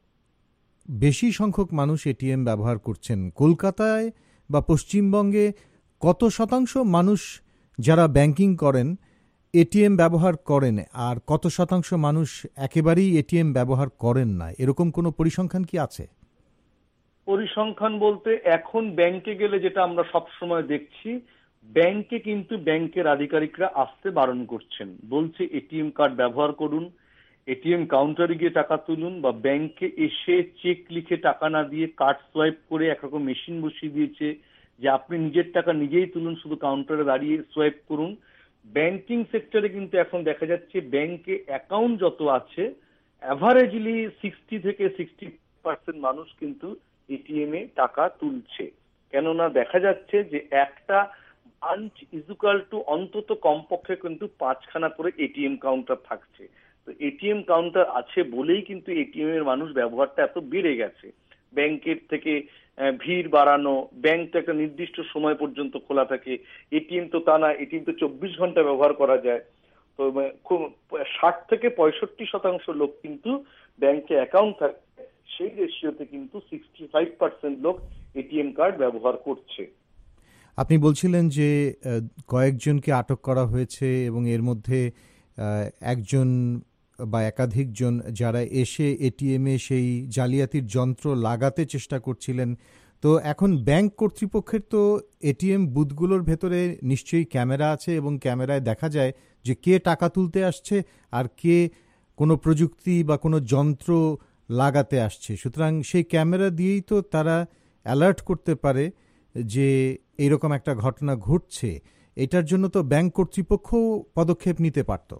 বেশি সংখ্যক মানুষ এটিএম ব্যবহার করছেন। কলকাতায় বা পশ্চিমবঙ্গে কত শতাংশ মানুষ যারা ব্যাংকিং করেন এটিএম ব্যবহার করেন, আর কত শতাংশ মানুষ একেবারেই এটিএম ব্যবহার করেন না? এরকম কোনো পরিসংখ্যান কি আছে? পরিসংখ্যান বলতে এখন ব্যাংকে গেলে যেটা আমরা সবসময় দেখছি, ব্যাংকে কিন্তু ব্যাংকের আধিকারিকরা আসতে বারণ করছেন, বলছে এটিএম কার্ড ব্যবহার করুন, এটিএম কাউন্টারে গিয়ে টাকা তুলুন, বা ব্যাংকে এসে চেক লিখে টাকা না দিয়ে কার্ড সোয়াইপ করে একরকম মেশিন বসিয়ে দিয়েছে যে আপনি নিজের টাকা নিজেই তুলুন, শুধু কাউন্টারে দাঁড়িয়ে সোয়াইপ করুন। ব্যাংকিং সেক্টরে কিন্তু এখন দেখা যাচ্ছে ব্যাংকে অ্যাকাউন্ট যত আছে অ্যাভারেজলি 60 থেকে 60% মানুষ কিন্তু এটিএম এ টাকা তুলছে। কেননা দেখা যাচ্ছে যে একটা ব্রাঞ্চ ইজুকাল টু অন্তত কমপক্ষে কিন্তু 5খানা করে এটিএম কাউন্টার থাকছে। তো এটিএম কাউন্টার আছে বলেই কিন্তু এটিএম এর মানুষ ব্যবহারটা এত বেড়ে গেছে। ব্যাংকের থেকে ভিড় বাড়ানো, ব্যাংক তো একটা নির্দিষ্ট সময় পর্যন্ত খোলা থাকে, এটিএম তো তা না, এটিএম তো 24 ঘন্টা ব্যবহার করা যায়। তো 60 থেকে 65% লোক কিন্তু ব্যাংকে অ্যাকাউন্ট থাকে, সেই রেশিওতে কিন্তু 65% লোক এটিএম কার্ড ব্যবহার করছে। আপনি বলছিলেন যে কয়েকজনকে আটক করা হয়েছে এবং এর মধ্যে একজন বা একাধিকজন যারা এসে এটিএমে সেই জালিয়াতির যন্ত্র লাগাতে চেষ্টা করছিলেন। তো এখন ব্যাংক কর্তৃপক্ষের তো এটিএম বুথগুলোর ভেতরে নিশ্চয়ই ক্যামেরা আছে এবং ক্যামেরায় দেখা যায় যে কে টাকা তুলতে আসছে আর কে কোনো প্রযুক্তি বা কোনো যন্ত্র লাগাতে আসছে। সুতরাং সেই ক্যামেরা দিয়েই তো তারা অ্যালার্ট করতে পারে যে এইরকম একটা ঘটনা ঘটছে। এটার জন্য তো ব্যাংক কর্তৃপক্ষ পদক্ষেপ নিতে পারত।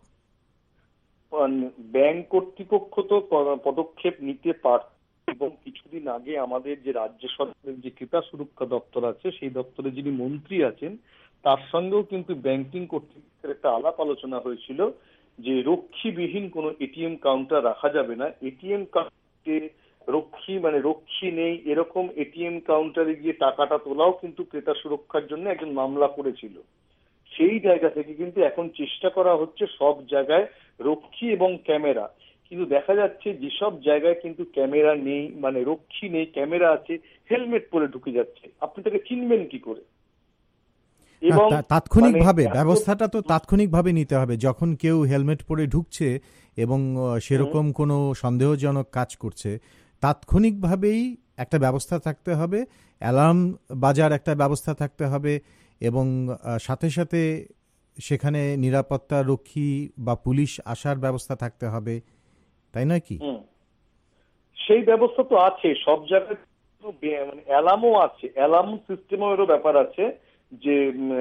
ব্যাংক কর্তৃপক্ষ তো পদক্ষেপ নিতে পারত, এবং কিছুদিন আগে আমাদের যে রাজ্য সরকারের যে ক্রেতা সুরক্ষা দপ্তর আছে সেই দপ্তরে যিনি মন্ত্রী আছেন তার সঙ্গেও কিন্তু ব্যাংকিং কর্তৃপক্ষের একটা আলাপ আলোচনা হয়েছিল যে রক্ষীবিহীন কোনো এটিএম কাউন্টার রাখা যাবে না। এটিএম কাউন্টারে রক্ষী নেই এরকম এটিএম কাউন্টারে গিয়ে টাকাটা তোলাও কিন্তু ক্রেতা সুরক্ষার জন্য একজন মামলা করেছিল। সেই জায়গা থেকে কিন্তু এখন চেষ্টা করা হচ্ছে সব জায়গায় রক্ষী এবং ক্যামেরা, কিন্তু দেখা যাচ্ছে যেসব জায়গায় কিন্তু ক্যামেরা নেই, রক্ষী নেই, ক্যামেরা আছে, হেলমেট পরে ঢুকে যাচ্ছে, আপনি তাকে চিনবেন কি করে? এবং তাৎক্ষণিকভাবে ব্যবস্থাটা তো তাৎক্ষণিকভাবে নিতে হবে। যখন কেউ হেলমেট পরে ঢুকছে এবং সেরকম কোনো সন্দেহজনক কাজ করছে, তাৎক্ষণিকভাবেই একটা ব্যবস্থা থাকতে হবে, অ্যালার্ম বাজার একটা ব্যবস্থা থাকতে হবে, এবং সাথে সাথে সেখানে নিরাপত্তা রক্ষী বা পুলিশ আসার ব্যবস্থা থাকতে হবে, তাই নয় কি? সেই ব্যবস্থা তো আছে সব জায়গায়, অ্যালার্মও আছে, অ্যালার্ম সিস্টেমেরও ব্যাপার আছে যে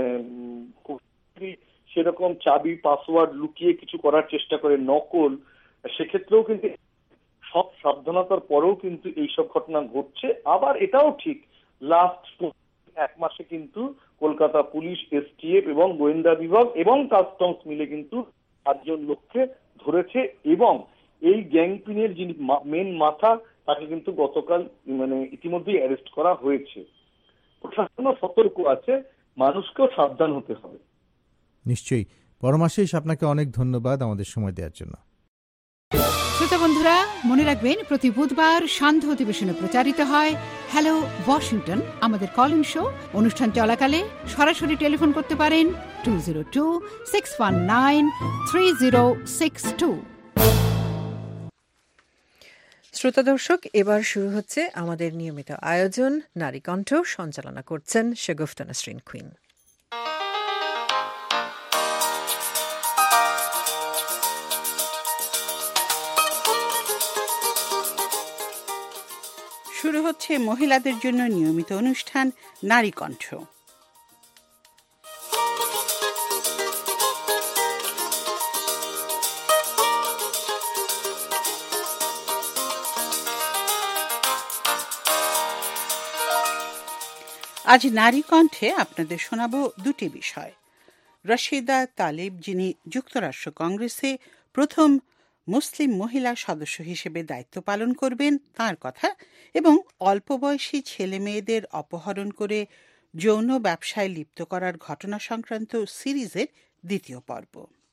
সেরকম চাবি পাসওয়ার্ড লুকিয়ে কিছু করার চেষ্টা করে নকল, সেক্ষেত্রেও কিন্তু সব সাবধানতার পরেও কিন্তু এইসব ঘটনা ঘটছে। আবার এটাও ঠিক লাস্ট 1 মাসে কিন্তু কলকাতা পুলিশ, এসটিএফ এবং গোয়েন্দা বিভাগ এবং কাস্টমস মিলে কিন্তু 8 জন লোককে ধরেছে, এবং এই গ্যাংপিনের যিনি মেন মাথা তাকে কিন্তু গতকাল ইতিমধ্যেই অ্যারেস্ট করা হয়েছে। প্রশাসনও সতর্ক আছে, মানুষকেও সাবধান হতে হবে। নিশ্চয়ই। পরমাশেষ, আপনাকে অনেক ধন্যবাদ আমাদের সময় দেওয়ার জন্য। শ্রোতা বন্ধুরা, মনে রাখবেন প্রতি বুধবার সান্ধ্য অধিবেশনে প্রচারিত হয় হ্যালো ওয়াশিংটন, আমাদের কলিং শো। অনুষ্ঠান চলাকালে সরাসরি টেলিফোন করতে পারেন 202-619-3062। শ্রোতা দর্শক, এবার শুরু হচ্ছে আমাদের নিয়মিত আয়োজন নারী কণ্ঠ। সঞ্চালনা করছেন শেগুফতা নাসরিন কুইন। শুরু হচ্ছে মহিলাদের জন্য নিয়মিত অনুষ্ঠান নারী কণ্ঠ। আজ নারী কণ্ঠে আপনাদের শোনাব দুটি বিষয়। রশিদা তালিব, যিনি যুক্তরাষ্ট্র কংগ্রেসে প্রথম মুসলিম মহিলা সদস্য হিসেবে দায়িত্ব পালন করবেন তার কথা, এবং অল্প বয়সী ছেলে মেয়েদের অপহরণ করে যৌন ব্যবসায় লিপ্ত করার ঘটনা সংক্রান্ত সিরিজের দ্বিতীয় পর্ব।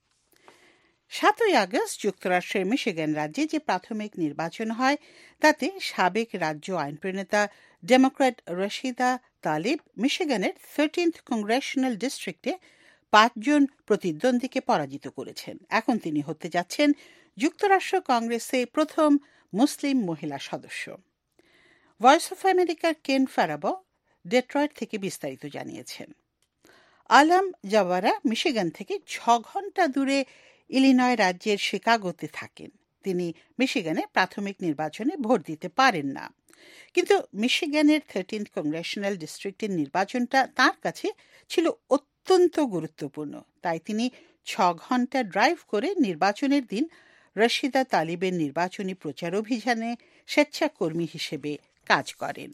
7 আগস্ট যুক্তরাষ্ট্রের মিশিগান রাজ্যে যে প্রাথমিক নির্বাচন হয় তাতে সাবেক রাজ্য আইন প্রণেতা ডেমোক্র্যাট রশিদা তালিব মিশিগানের 13th কংগ্রেশনাল ডিস্ট্রিক্টে 5 জন প্রতিদ্বন্দ্বীকে পরাজিত করেছেন। এখন তিনি হতে যাচ্ছেন যুক্তরাষ্ট্র কংগ্রেসে প্রথম মুসলিম মহিলা সদস্য। ভয়েস অফ আমেরিকার কেন ফারাবো ডেট্রয়েট থেকে বিস্তারিত জানিয়েছেন। আলাম জাওয়ারা মিশিগান থেকে 6 ঘন্টা দূরে ইলিনয় রাজ্যের শিকাগোতে থাকেন। তিনি মিশিগানে প্রাথমিক নির্বাচনে ভোট দিতে পারেন না, কিন্তু মিশিগানের 13th কংগ্রেশনাল ডিস্ট্রিক্টের নির্বাচনটা তার কাছে ছিল অত্যন্ত গুরুত্বপূর্ণ। তাই তিনি 6 ঘন্টা ড্রাইভ করে নির্বাচনের দিন রশিদা তালিবের নির্বাচনী প্রচার অভিযানে স্বেচ্ছাকর্মী হিসেবে কাজ করেন।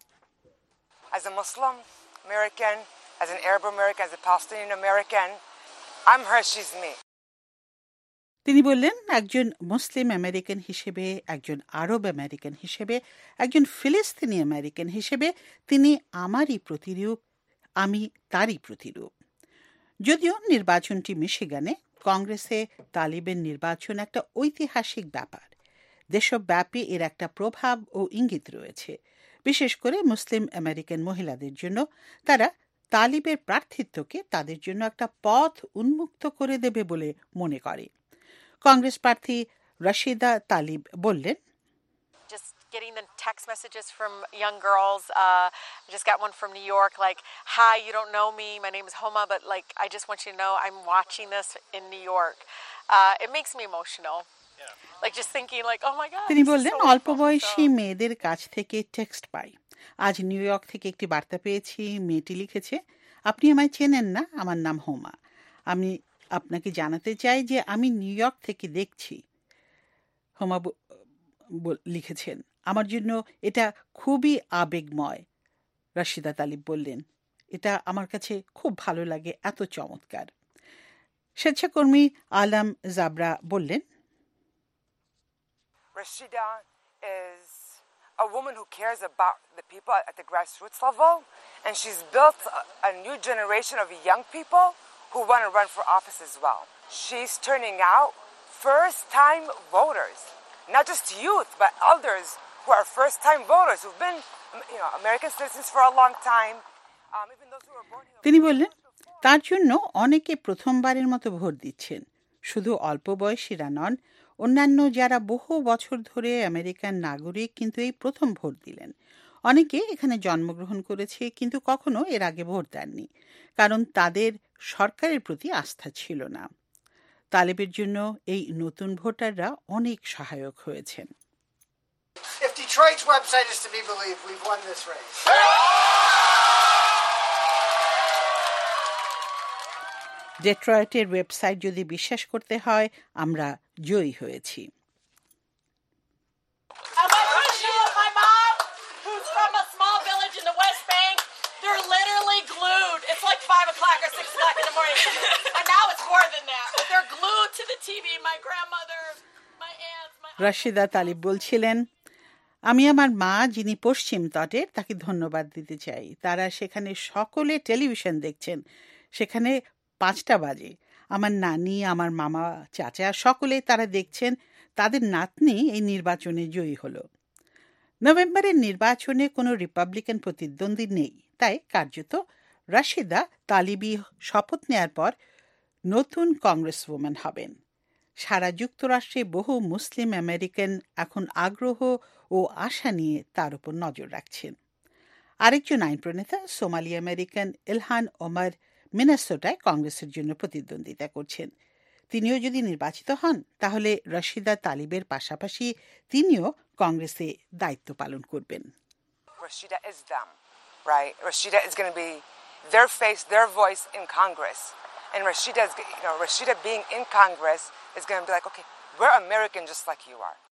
As a Muslim American, as an Arab American, as a Palestinian American, I'm her, she's me. তিনি বললেন, একজন মুসলিম আমেরিকান হিসেবে, একজন আরব আমেরিকান হিসেবে, একজন ফিলিস্তিনি আমেরিকান হিসেবে তিনি আমারই প্রতিরূপ, আমি তারই প্রতিরূপ। যদিও নির্বাচনটি মিশিগানে, কংগ্রেসে তালিবের নির্বাচন একটা ঐতিহাসিক ব্যাপার। দেশব্যাপী এর একটা প্রভাব ও ইঙ্গিত রয়েছে, বিশেষ করে মুসলিম আমেরিকান মহিলাদের জন্য। তারা তালিবের প্রার্থিত্বকে তাদের জন্য একটা পথ উন্মুক্ত করে দেবে বলে মনে করে। কংগ্রেস প্রার্থী রশিদা তালিব বললেন, just getting the text messages from young girls. I just got one from New York, like, hi, you don't know me, my name is Homa, but like, I just want you to know I'm watching this in New York. It makes me emotional. Like just thinking like, oh my God. তিনি বললেন, অল্প বয়সী মেয়েদের কাছ থেকে text পাই। আজ new York থেকে একটি বার্তা পেয়েছি। মেয়েটি লিখেছে, আপনি আমায় চেনেন না, আমার নাম হোমা। আমি আপনাকে জানাতে চাই যে আমি নিউ ইয়র্ক থেকে দেখছি। হোমা লিখেছেন, আমার জন্য এটা খুবই আবেগময়। রশিদা তালিব বললেন, এটা আমার কাছে খুব ভালো লাগে, এত চমৎকার। স্বেচ্ছাকর্মী আলাম জাবরা বললেন, Rashida is a woman who cares about the people at the grassroots level, and she's built a new generation of young people who want to run for office as well. She's turning out first-time voters, not just youth, but elders who are first-time voters who've been, American citizens for a long time. Even those who were born here. তিনি বললেন, তার জন্য অনেকে প্রথমবারের মতো vote দিচ্ছেন। শুধু অল্প বয়সীরা নন, অন্যান্য যারা বহু বছর ধরে আমেরিকান নাগরিক কিন্তু এই প্রথম ভোট দিলেন। অনেকে এখানে জন্মগ্রহণ করেছে কিন্তু কখনো এর আগে ভোট দেননি, কারণ তাদের সরকারের প্রতি আস্থা ছিল না। তালেবের জন্য এই নতুন ভোটাররা অনেক সহায়ক হয়েছেন। If Detroit's website is to be believed, we've won this race. ডেট্রয়েটের ওয়েবসাইট যদি বিশ্বাস করতে হয়, আমরা জয়ী হয়েছি। My mom, who's from a small village in the West Bank, they're literally glued. It's like 5 o'clock or 6 o'clock in the morning. And now it's more than that. But they're glued to the TV. My grandmother, my aunts, my... Rashida Talib বলছিলেন, আমি আমার মা, যিনি পশ্চিম তটের, তাকে ধন্যবাদ দিতে চাই। তারা সেখানে সকলে টেলিভিশন দেখছেন। সেখানে 5টা বাজে। আমার নানি, আমার মামা, চাচা সকলে তারা দেখছেন। তাদের নাতনি এই নির্বাচনে জয়ী হলো। নভেম্বরের নির্বাচনে কোনো রিপাবলিকান প্রতিদ্বন্দ্বী নেই, তাই কার্যত রশিদা তালিবি শপথ নেয়ার পর নতুন কংগ্রেসওম্যান হবেন। সারা যুক্তরাষ্ট্রে বহু মুসলিম আমেরিকান এখন আগ্রহ ও আশা নিয়ে তার উপর নজর রাখছেন। আরেকজন আইন প্রণেতা সোমালি আমেরিকান ইলহান ওমর মিনেসোটায় কংগ্রেসের জন্য প্রতিদ্বন্দ্বিতা করছেন। তিনিও যদি নির্বাচিত হন, তাহলে রশিদা তালিবের পাশাপাশি তিনিও কংগ্রেসে দায়িত্ব পালন করবেন। Rashida is them, right? Rashida is going to be their face, their voice in Congress. And Rashida being in Congress is going to be like, okay, we're American just like you are.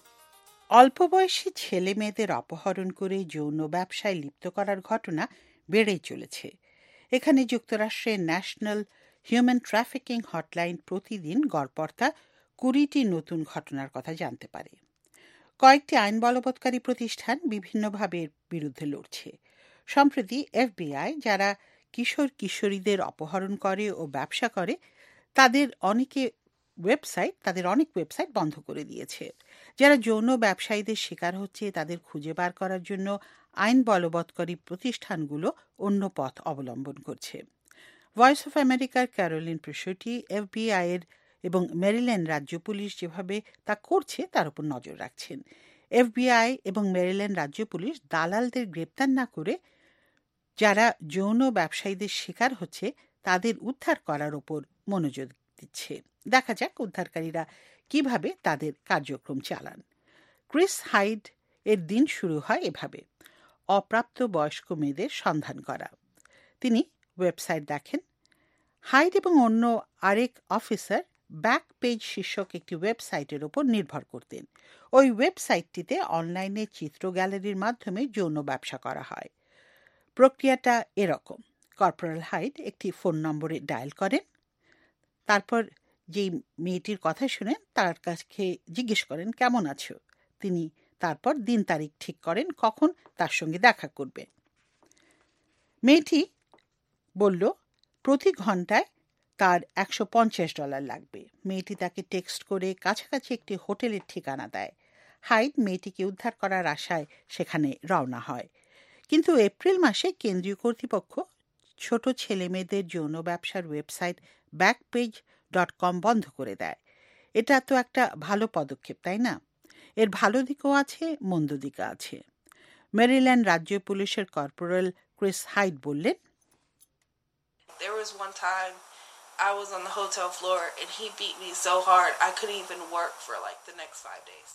অল্প বয়সী ছেলে মেয়েদের অপহরণ করে যৌন ব্যবসায় লিপ্ত করার ঘটনা বেড়েই চলেছে। এখানে যুক্তরাষ্ট্রের ন্যাশনাল হিউম্যান ট্রাফিকিং হটলাইন প্রতিদিন গড়পড়তা 20টি নতুন ঘটনার কথা জানতে পারে। কয়েকটি আইন বলবৎকারী প্রতিষ্ঠান বিভিন্নভাবে এর বিরুদ্ধে লড়ছে। সম্প্রতি FBI, যারা কিশোর কিশোরীদের অপহরণ করে ও ব্যবসা করে, তাদের অনেক ওয়েবসাইট বন্ধ করে দিয়েছে। যারা যৌন ব্যবসায়ীদের শিকার হচ্ছে তাদের খুঁজে বার করার জন্য আইন বলবৎকারী প্রতিষ্ঠানগুলো অন্য পথ অবলম্বন করছে। ভয়েস অফ আমেরিকার ক্যারোলিন প্রিসুটি FBI এর এবং মেরিল্যান্ড রাজ্য পুলিশ যেভাবে তা করছে তার উপর নজর রাখছেন। FBI এবং মেরিল্যান্ড রাজ্য পুলিশ দালালদের গ্রেপ্তার না করে যারা যৌন ব্যবসায়ীদের শিকার হচ্ছে তাদের উদ্ধার করার উপর মনোযোগ দিচ্ছে। দেখা যাক উদ্ধারকারীরা কিভাবে তাদের কার্যক্রম চালান। ক্রিস হাইড এর দিন শুরু হয় এভাবে: অপ্রাপ্ত বয়স্ক মেয়েদের সন্ধান করা। তিনি ওয়েবসাইট দেখেন। হাইড এবং অন্য আরেক অফিসার ব্যাক পেজ শীর্ষক একটি ওয়েবসাইটের উপর নির্ভর করতেন। ওই ওয়েবসাইটটিতে অনলাইনে চিত্র গ্যালারির মাধ্যমে যৌন ব্যবসা করা হয়। প্রক্রিয়াটা এরকম: কর্পোরাল হাইড একটি ফোন নম্বরে ডায়াল করেন, তারপর যেই মেয়েটির কথা শুনেন তার কাছে জিজ্ঞেস করেন কেমন আছো। তিনি তারপর দিন তারিখ ঠিক করেন কখন তার সঙ্গে দেখা করবে। মেয়েটি বলল প্রতি ঘন্টায় তার $150 লাগবে। মেয়েটি তাকে টেক্সট করে কাছাকাছি একটি হোটেলের ঠিকানা দেয়। হাইড মেয়েটিকে উদ্ধার করার আশায় সেখানে রওনা হয়। কিন্তু এপ্রিল মাসে কেন্দ্রীয় কর্তৃপক্ষ ছোট ছেলে মেয়েদের যৌন ব্যবসার ওয়েবসাইট backpage.com বন্ধ করে দেয়। এটা তো একটা ভালো পদক্ষেপ, তাই না? এর ভালো দিকও আছে, মন্দ দিকও আছে। মেরিল্যান্ড রাজ্য পুলিশের কর্পোরাল ক্রিস হাইড বললেন, There was one time I was on the hotel floor and he beat me so hard I couldn't even work for like the next 5 days.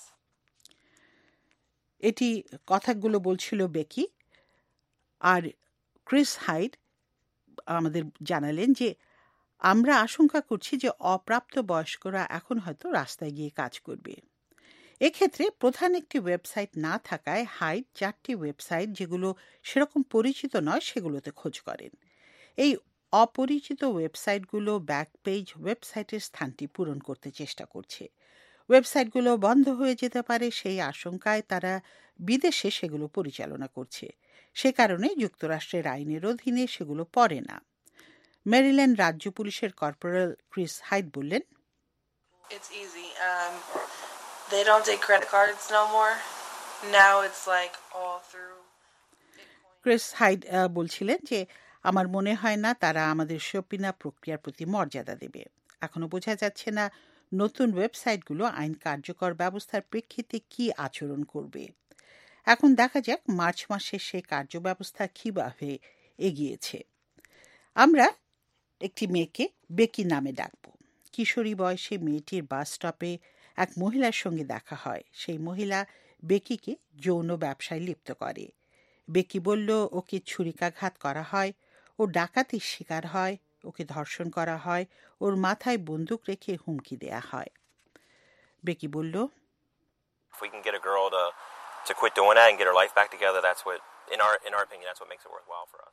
এটি কথাগুলো বলছিল বেকি। আর ক্রিস হাইড আমাদের জানালেন যে আমরা আশঙ্কা করছি যে অপ্রাপ্ত বয়স্করা এখন হয়তো রাস্তায় গিয়ে কাজ করবে। এক্ষেত্রে প্রধান একটি ওয়েবসাইট না থাকায় হাইড 4টি ওয়েবসাইট যেগুলো সেরকম পরিচিত নয় সেগুলোতে খোঁজ করেন। এই অপরিচিত ওয়েবসাইটগুলো ব্যাকপেজ ওয়েবসাইটের স্থানটি পূরণ করতে চেষ্টা করছে। ওয়েবসাইটগুলো বন্ধ হয়ে যেতে পারে সেই আশঙ্কায় তারা বিদেশে সেগুলো পরিচালনা করছে। সে কারণে যুক্তরাষ্ট্রের আইনের অধীনে সেগুলো পড়ে না। মেরিল্যান্ড রাজ্য পুলিশের কর্পোরাল ক্রিস হাইড বললেন, It's easy. They don't take credit cards no more. Now it's like all through. Chris Hyde বলছিলেন যে আমার মনে হয় না তারা আমাদের শপিনা প্রক্রিয়ার প্রতি মর্যাদা দেবে। এখনো বোঝা যাচ্ছে না নতুন ওয়েবসাইটগুলো আইন কার্যকর ব্যবস্থার প্রেক্ষিতে কি আচরণ করবে। এখন দেখা যাক মার্চ মাসে সে কার্যব্যবস্থা কিভাবে এগিয়েছে। আমরা একটি মেয়েকে বেকি নামে ডাকব। কিশোরী বয়সে মেয়েটির বাস স্টপে এক মহিলার সঙ্গে দেখা হয়। সেই মহিলা বেকিকে যৌন ব্যবসায় লিপ্ত করে। বেকি বলল ওকে ছুরিকাঘাত করা হয়, ও ডাকাতির শিকার হয়, ওকে ধর্ষণ করা হয়, ওর মাথায় বন্দুক রেখে হুমকি দেয়া হয়। বেকি বলল, If we can get a girl to quit doing that and get her life back together, that's what, in our opinion, that's what makes it worthwhile for us.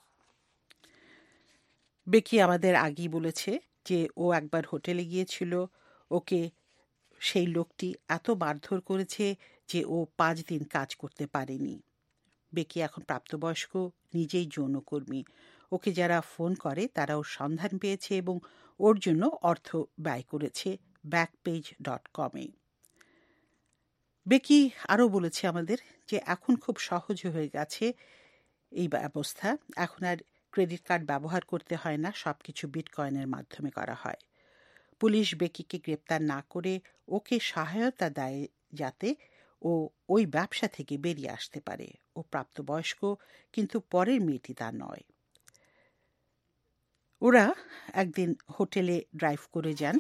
বেকি আমাদের আগেই বলেছে যে ও একবার হোটেলে গিয়েছিল, ওকে সেই লোকটি এত মারধর করেছে যে ও 5 দিন কাজ করতে পারেনি। বেকি এখন প্রাপ্তবয়স্ক, নিজেই যৌনকর্মী। ওকে যারা ফোন করে তারা ওর সন্ধান পেয়েছে এবং ওর জন্য অর্থ ব্যয় করেছে backpage.com-এ। বেকি আরও বলেছে আমাদের যে এখন খুব সহজ হয়ে গেছে এই ব্যবস্থা। এখন আর ক্রেডিট কার্ড ব্যবহার করতে হয় না, সবকিছু বিটকয়েনের মাধ্যমে করা হয়। পুলিশ বেকিকে গ্রেপ্তার না করে ওকে সহায়তা দেয় যাতে ও ওই ব্যবসা থেকে বেরিয়ে আসতে পারে। ও প্রাপ্তবয়স্ক, কিন্তু পরের মেয়েটি তা নয়। ওরা একদিন হোটেলে ড্রাইভ করে যান।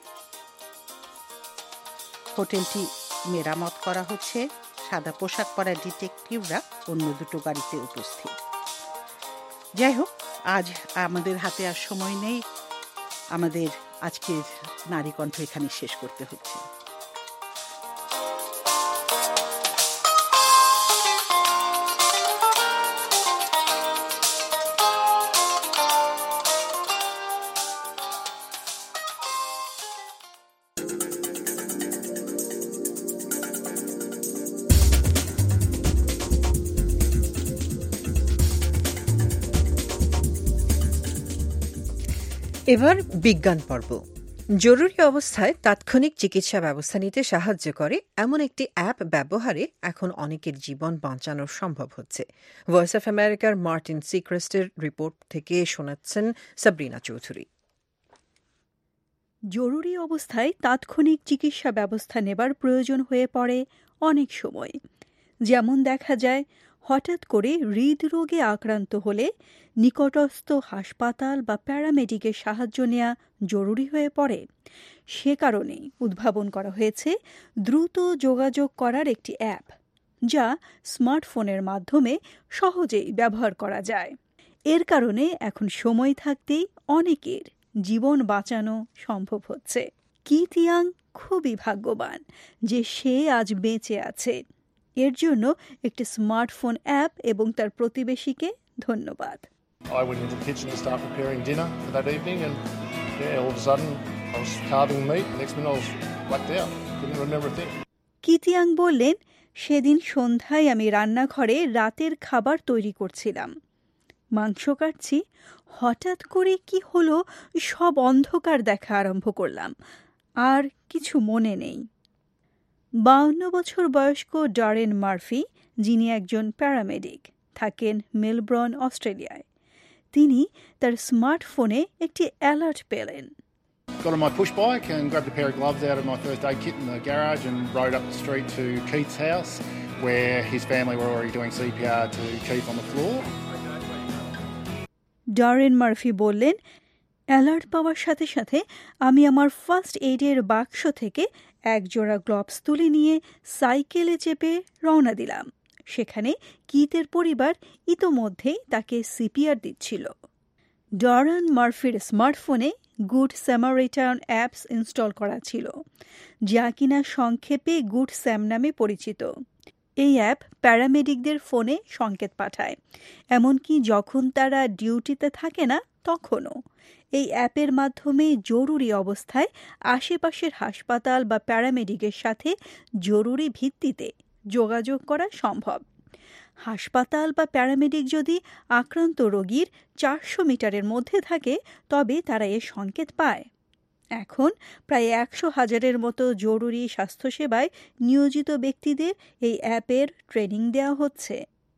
হোটেলটি মেরামত করা হচ্ছে। সাদা পোশাক পরা ডিটেকটিভরা অন্য দুটো গাড়িতে উপস্থিত। যাই হোক, আজ আমাদের হাতে আর সময় নেই। আমাদের আজকের নারী কণ্ঠ এখানে শেষ করতে হচ্ছে। এবার বিজ্ঞান পর্ব। জরুরি অবস্থায় তাৎক্ষণিক চিকিৎসা ব্যবস্থা নিতে সাহায্য করে এমন একটি অ্যাপ ব্যবহারে এখন অনেকের জীবন বাঁচানো সম্ভব হচ্ছে। ভয়েস অফ আমেরিকার মার্টিন সিক্রেস্টের রিপোর্ট থেকে শোনাচ্ছেন সাবরিনা চৌধুরী। জরুরি অবস্থায় তাৎক্ষণিক চিকিৎসা ব্যবস্থা নেবার প্রয়োজন হয়ে পড়ে অনেক সময়। যেমন দেখা যায়, হঠাৎ করে হৃদরোগে আক্রান্ত হলে নিকটস্থ হাসপাতাল বা প্যারামেডিকের সাহায্য নেওয়া জরুরি হয়ে পড়ে। সে কারণেই উদ্ভাবন করা হয়েছে দ্রুত যোগাযোগ করার একটি অ্যাপ, যা স্মার্টফোনের মাধ্যমে সহজেই ব্যবহার করা যায়। এর কারণে এখন সময় থাকতেই অনেকের জীবন বাঁচানো সম্ভব হচ্ছে। কিথ ইয়াং খুবই ভাগ্যবান যে সে আজ বেঁচে আছে। এর জন্য একটি স্মার্টফোন অ্যাপ এবং তার প্রতিবেশীকে ধন্যবাদ। I went into the kitchen to start preparing dinner for that evening, and all of a sudden I was carving meat. Next minute I was blacked out. Couldn't remember a thing. Keith Young বললেন, সেদিন সন্ধ্যায় আমি রান্নাঘরে রাতের খাবার তৈরি করছিলাম। মাংস কাটছি, হঠাৎ করে কি হলো সব অন্ধকার দেখা আরম্ভ করলাম, আর কিছু মনে নেই। 52 বছর বয়স্ক ডরেন মার্ফি, যিনি একজন প্যারামেডিক, থাকেন মেলবোর্ন, অস্ট্রেলিয়ায়। তিনি তার স্মার্টফোনে একটি অ্যালার্ট পেলেন। Got on my push bike and grabbed a pair of gloves out of my first aid kit in the garage and rode up the street to Keith's house, where his family were already doing CPR to Keith on the floor. Doreen Murphy বললেন, alert পাওয়ার সাথে সাথে আমি আমার first এইডের বাক্স থেকে একজোড়া গ্লোভস তুলে নিয়ে সাইকেলে চেপে রওনা দিলাম। সেখানে কিথের পরিবার ইতোমধ্যেই তাকে সিপিআর দিচ্ছিল। ডরেন মার্ফির স্মার্টফোনে গুড স্যামারিটান অ্যাপস ইনস্টল করা ছিল, যা কিনা সংক্ষেপে গুড স্যাম নামে পরিচিত। এই অ্যাপ প্যারামেডিকদের ফোনে সংকেত পাঠায়, এমনকি যখন তারা ডিউটিতে থাকে না তখনও। এই অ্যাপের মাধ্যমে জরুরি অবস্থায় আশেপাশের হাসপাতাল বা প্যারামেডিকের সাথে জরুরি ভিত্তিতে যোগাযোগ করা সম্ভব। হাসপাতাল বা প্যারামেডিক যদি আক্রান্ত রোগীর 400 মিটারের মধ্যে থাকে, তবে তারা এ সংকেত পায়। এখন প্রায় 100,000-এর মতো জরুরি স্বাস্থ্যসেবায় নিয়োজিত ব্যক্তিদের এই অ্যাপের ট্রেনিং দেওয়া হচ্ছে।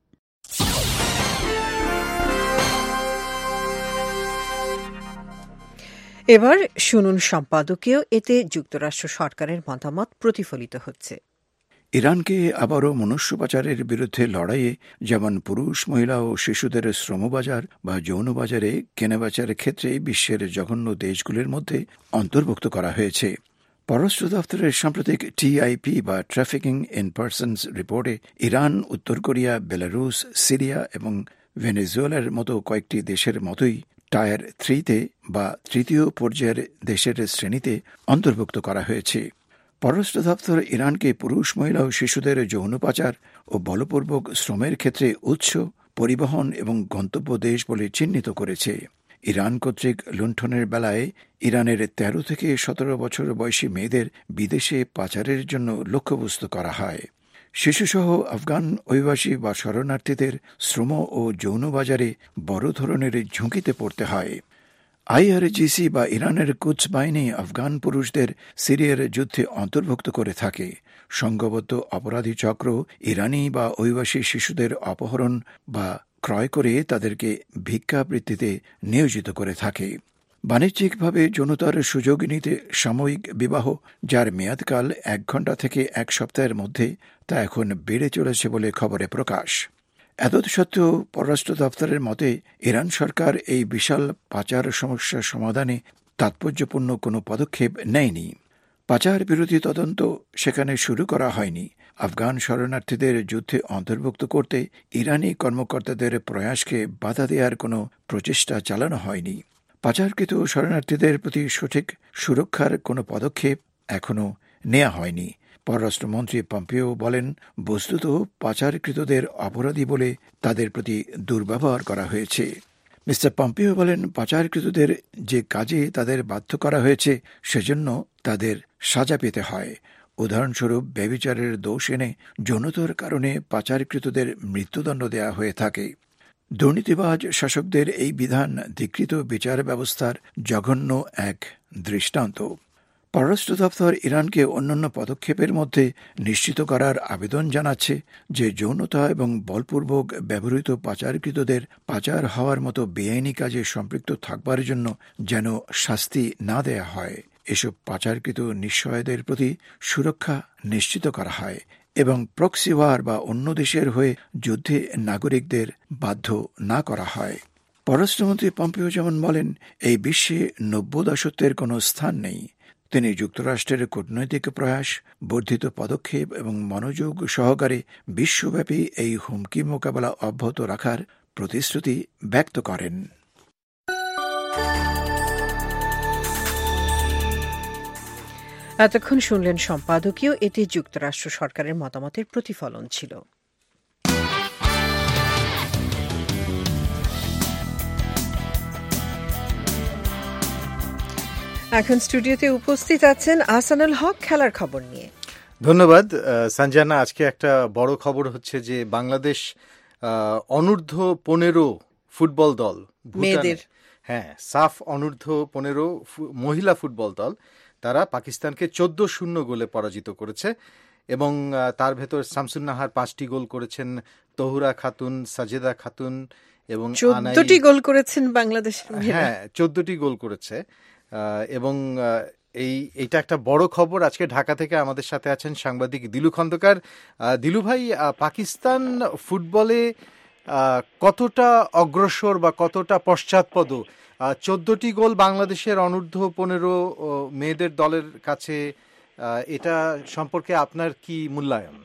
এবার শুনুন সম্পাদকীয়। এতে যুক্তরাষ্ট্র সরকারের মতামত প্রতিফলিত হচ্ছে। ইরানকে আবারও মনুষ্য পাচারের বিরুদ্ধে লড়াইয়ে যেমন পুরুষ, মহিলা ও শিশুদের শ্রমবাজার বা যৌনবাজারে কেনাবেচার ক্ষেত্রে বিশ্বের জঘন্য দেশগুলির মধ্যে অন্তর্ভুক্ত করা হয়েছে। পররাষ্ট্র দপ্তরের সাম্প্রতিক TIP বা ট্রাফিকিং ইন পারসনস রিপোর্টে ইরান, উত্তর কোরিয়া, বেলারুস, সিরিয়া এবং ভেনেজুয়েলার মতো কয়েকটি দেশের মতোই টায়ার 3-তে বা তৃতীয় পর্যায়ের দেশের শ্রেণীতে অন্তর্ভুক্ত করা হয়েছে। পররাষ্ট্র দপ্তর ইরানকে পুরুষ, মহিলা ও শিশুদের যৌন পাচার ও বলপূর্বক শ্রমের ক্ষেত্রে উৎস, পরিবহন এবং গন্তব্য দেশ বলে চিহ্নিত করেছে। ইরান কর্তৃক লুণ্ঠনের বেলায় ইরানের 13 থেকে 17 বছর বয়সী মেয়েদের বিদেশে পাচারের জন্য লক্ষ্যবস্তু করা হয়। শিশুসহ আফগান অভিবাসী বা শরণার্থীদের শ্রম ও যৌন বাজারে বড় ধরনের ঝুঁকিতে পড়তে হয়। IRGC বা ইরানের কুদস বাহিনী আফগান পুরুষদের সিরিয়ার যুদ্ধে অন্তর্ভুক্ত করে থাকে। সংঘবদ্ধ অপরাধী চক্র ইরানি বা অভিবাসী শিশুদের অপহরণ বা ক্রয় করে তাদেরকে ভিক্ষাবৃত্তিতে নিয়োজিত করে থাকে। বাণিজ্যিকভাবে যৌনতার সুযোগ নিতে সাময়িক বিবাহ, যার মেয়াদকাল 1 ঘণ্টা থেকে 1 সপ্তাহের মধ্যে, তা এখন বেড়ে চলেছে বলে খবরে প্রকাশ। এতৎসত্ত্বেও পররাষ্ট্র দপ্তরের মতে ইরান সরকার এই বিশাল পাচার সমস্যার সমাধানে তাৎপর্যপূর্ণ কোনো পদক্ষেপ নেয়নি। পাচার বিরোধী তদন্ত সেখানে শুরু করা হয়নি। আফগান শরণার্থীদের যুদ্ধে অন্তর্ভুক্ত করতে ইরানি কর্মকর্তাদের প্রয়াসকে বাধা দেওয়ার কোনো প্রচেষ্টা চালানো হয়নি। পাচারকৃত শরণার্থীদের প্রতি সঠিক সুরক্ষার কোনো পদক্ষেপ এখনও নেওয়া হয়নি। পররাষ্ট্রমন্ত্রী পম্পেও বলেন, বস্তুত পাচারকৃতদের অপরাধী বলে তাদের প্রতি দুর্ব্যবহার করা হয়েছে। মিস্টার পম্পেও বলেন, পাচারকৃতদের যে কাজে তাদের বাধ্য করা হয়েছে সেজন্য তাদের সাজা পেতে হয়। উদাহরণস্বরূপ, ব্যভিচারের দোষ এনে যৌনতার কারণে পাচারকৃতদের মৃত্যুদণ্ড দেওয়া হয়ে থাকে। দুর্নীতিবাজ শাসকদের এই বিধান ধিকৃত বিচার ব্যবস্থার জঘন্য এক দৃষ্টান্ত। পররাষ্ট্র দপ্তর ইরানকে অন্যান্য পদক্ষেপের মধ্যে নিশ্চিত করার আবেদন জানাচ্ছে যে যৌনতা এবং বলপূর্বক ব্যবহৃত পাচারকৃতদের পাচার হওয়ার মতো বেআইনি কাজে সম্পৃক্ত থাকবার জন্য যেন শাস্তি না দেয়া হয়, এসব পাচারকৃত নিঃস্বয়দের প্রতি সুরক্ষা নিশ্চিত করা হয় এবং প্রক্সি ওয়ার বা অন্য দেশের হয়ে যুদ্ধে নাগরিকদের বাধ্য না করা হয়। পররাষ্ট্রমন্ত্রী পম্পেও যেমন বলেন, এই বিশ্বে নব্যদাসত্বের কোনো স্থান নেই। তিনি যুক্তরাষ্ট্রের কূটনৈতিক প্রয়াস, বর্ধিত পদক্ষেপ এবং মনোযোগ সহকারে বিশ্বব্যাপী এই হুমকি মোকাবেলা অব্যাহত রাখার প্রতিশ্রুতি ব্যক্ত করেন। এতক্ষণ শুনলেন সম্পাদকীয়। এটি যুক্তরাষ্ট্র সরকারের মতামতের প্রতিফলন ছিল। এখন স্টুডিওতে উপস্থিত আছেন আহসানুল হক খেলার খবর নিয়ে। ধন্যবাদ সঞ্জানা। আজকে একটা বড় খবর হচ্ছে যে বাংলাদেশ অনূর্ধ্ব 15 ফুটবল দল, মেয়েদের, হ্যাঁ, সাফ অনূর্ধ্ব 15 মহিলা ফুটবল দল, তারা পাকিস্তানকে 14-0 গোলে পরাজিত করেছে এবং তার ভেতর শামসুন নাহার 5টি গোল করেছেন, তহুরা খাতুন, সাজেদা খাতুন এবং 14টি গোল করেছেন বাংলাদেশ। হ্যাঁ, 14টি গোল করেছে এবং এইটা একটা বড় খবর। আজকে ঢাকা থেকে আমাদের সাথে আছেন সাংবাদিক দিলু খন্দকার। দিলু ভাই, পাকিস্তান ফুটবলে কতটা অগ্রসর বা কতটা পশ্চাৎপদ? 14টি গোল বাংলাদেশের অনূর্ধ্ব 15 মেয়েদের দলের কাছে, এটা সম্পর্কে আপনার কি মূল্যায়ন?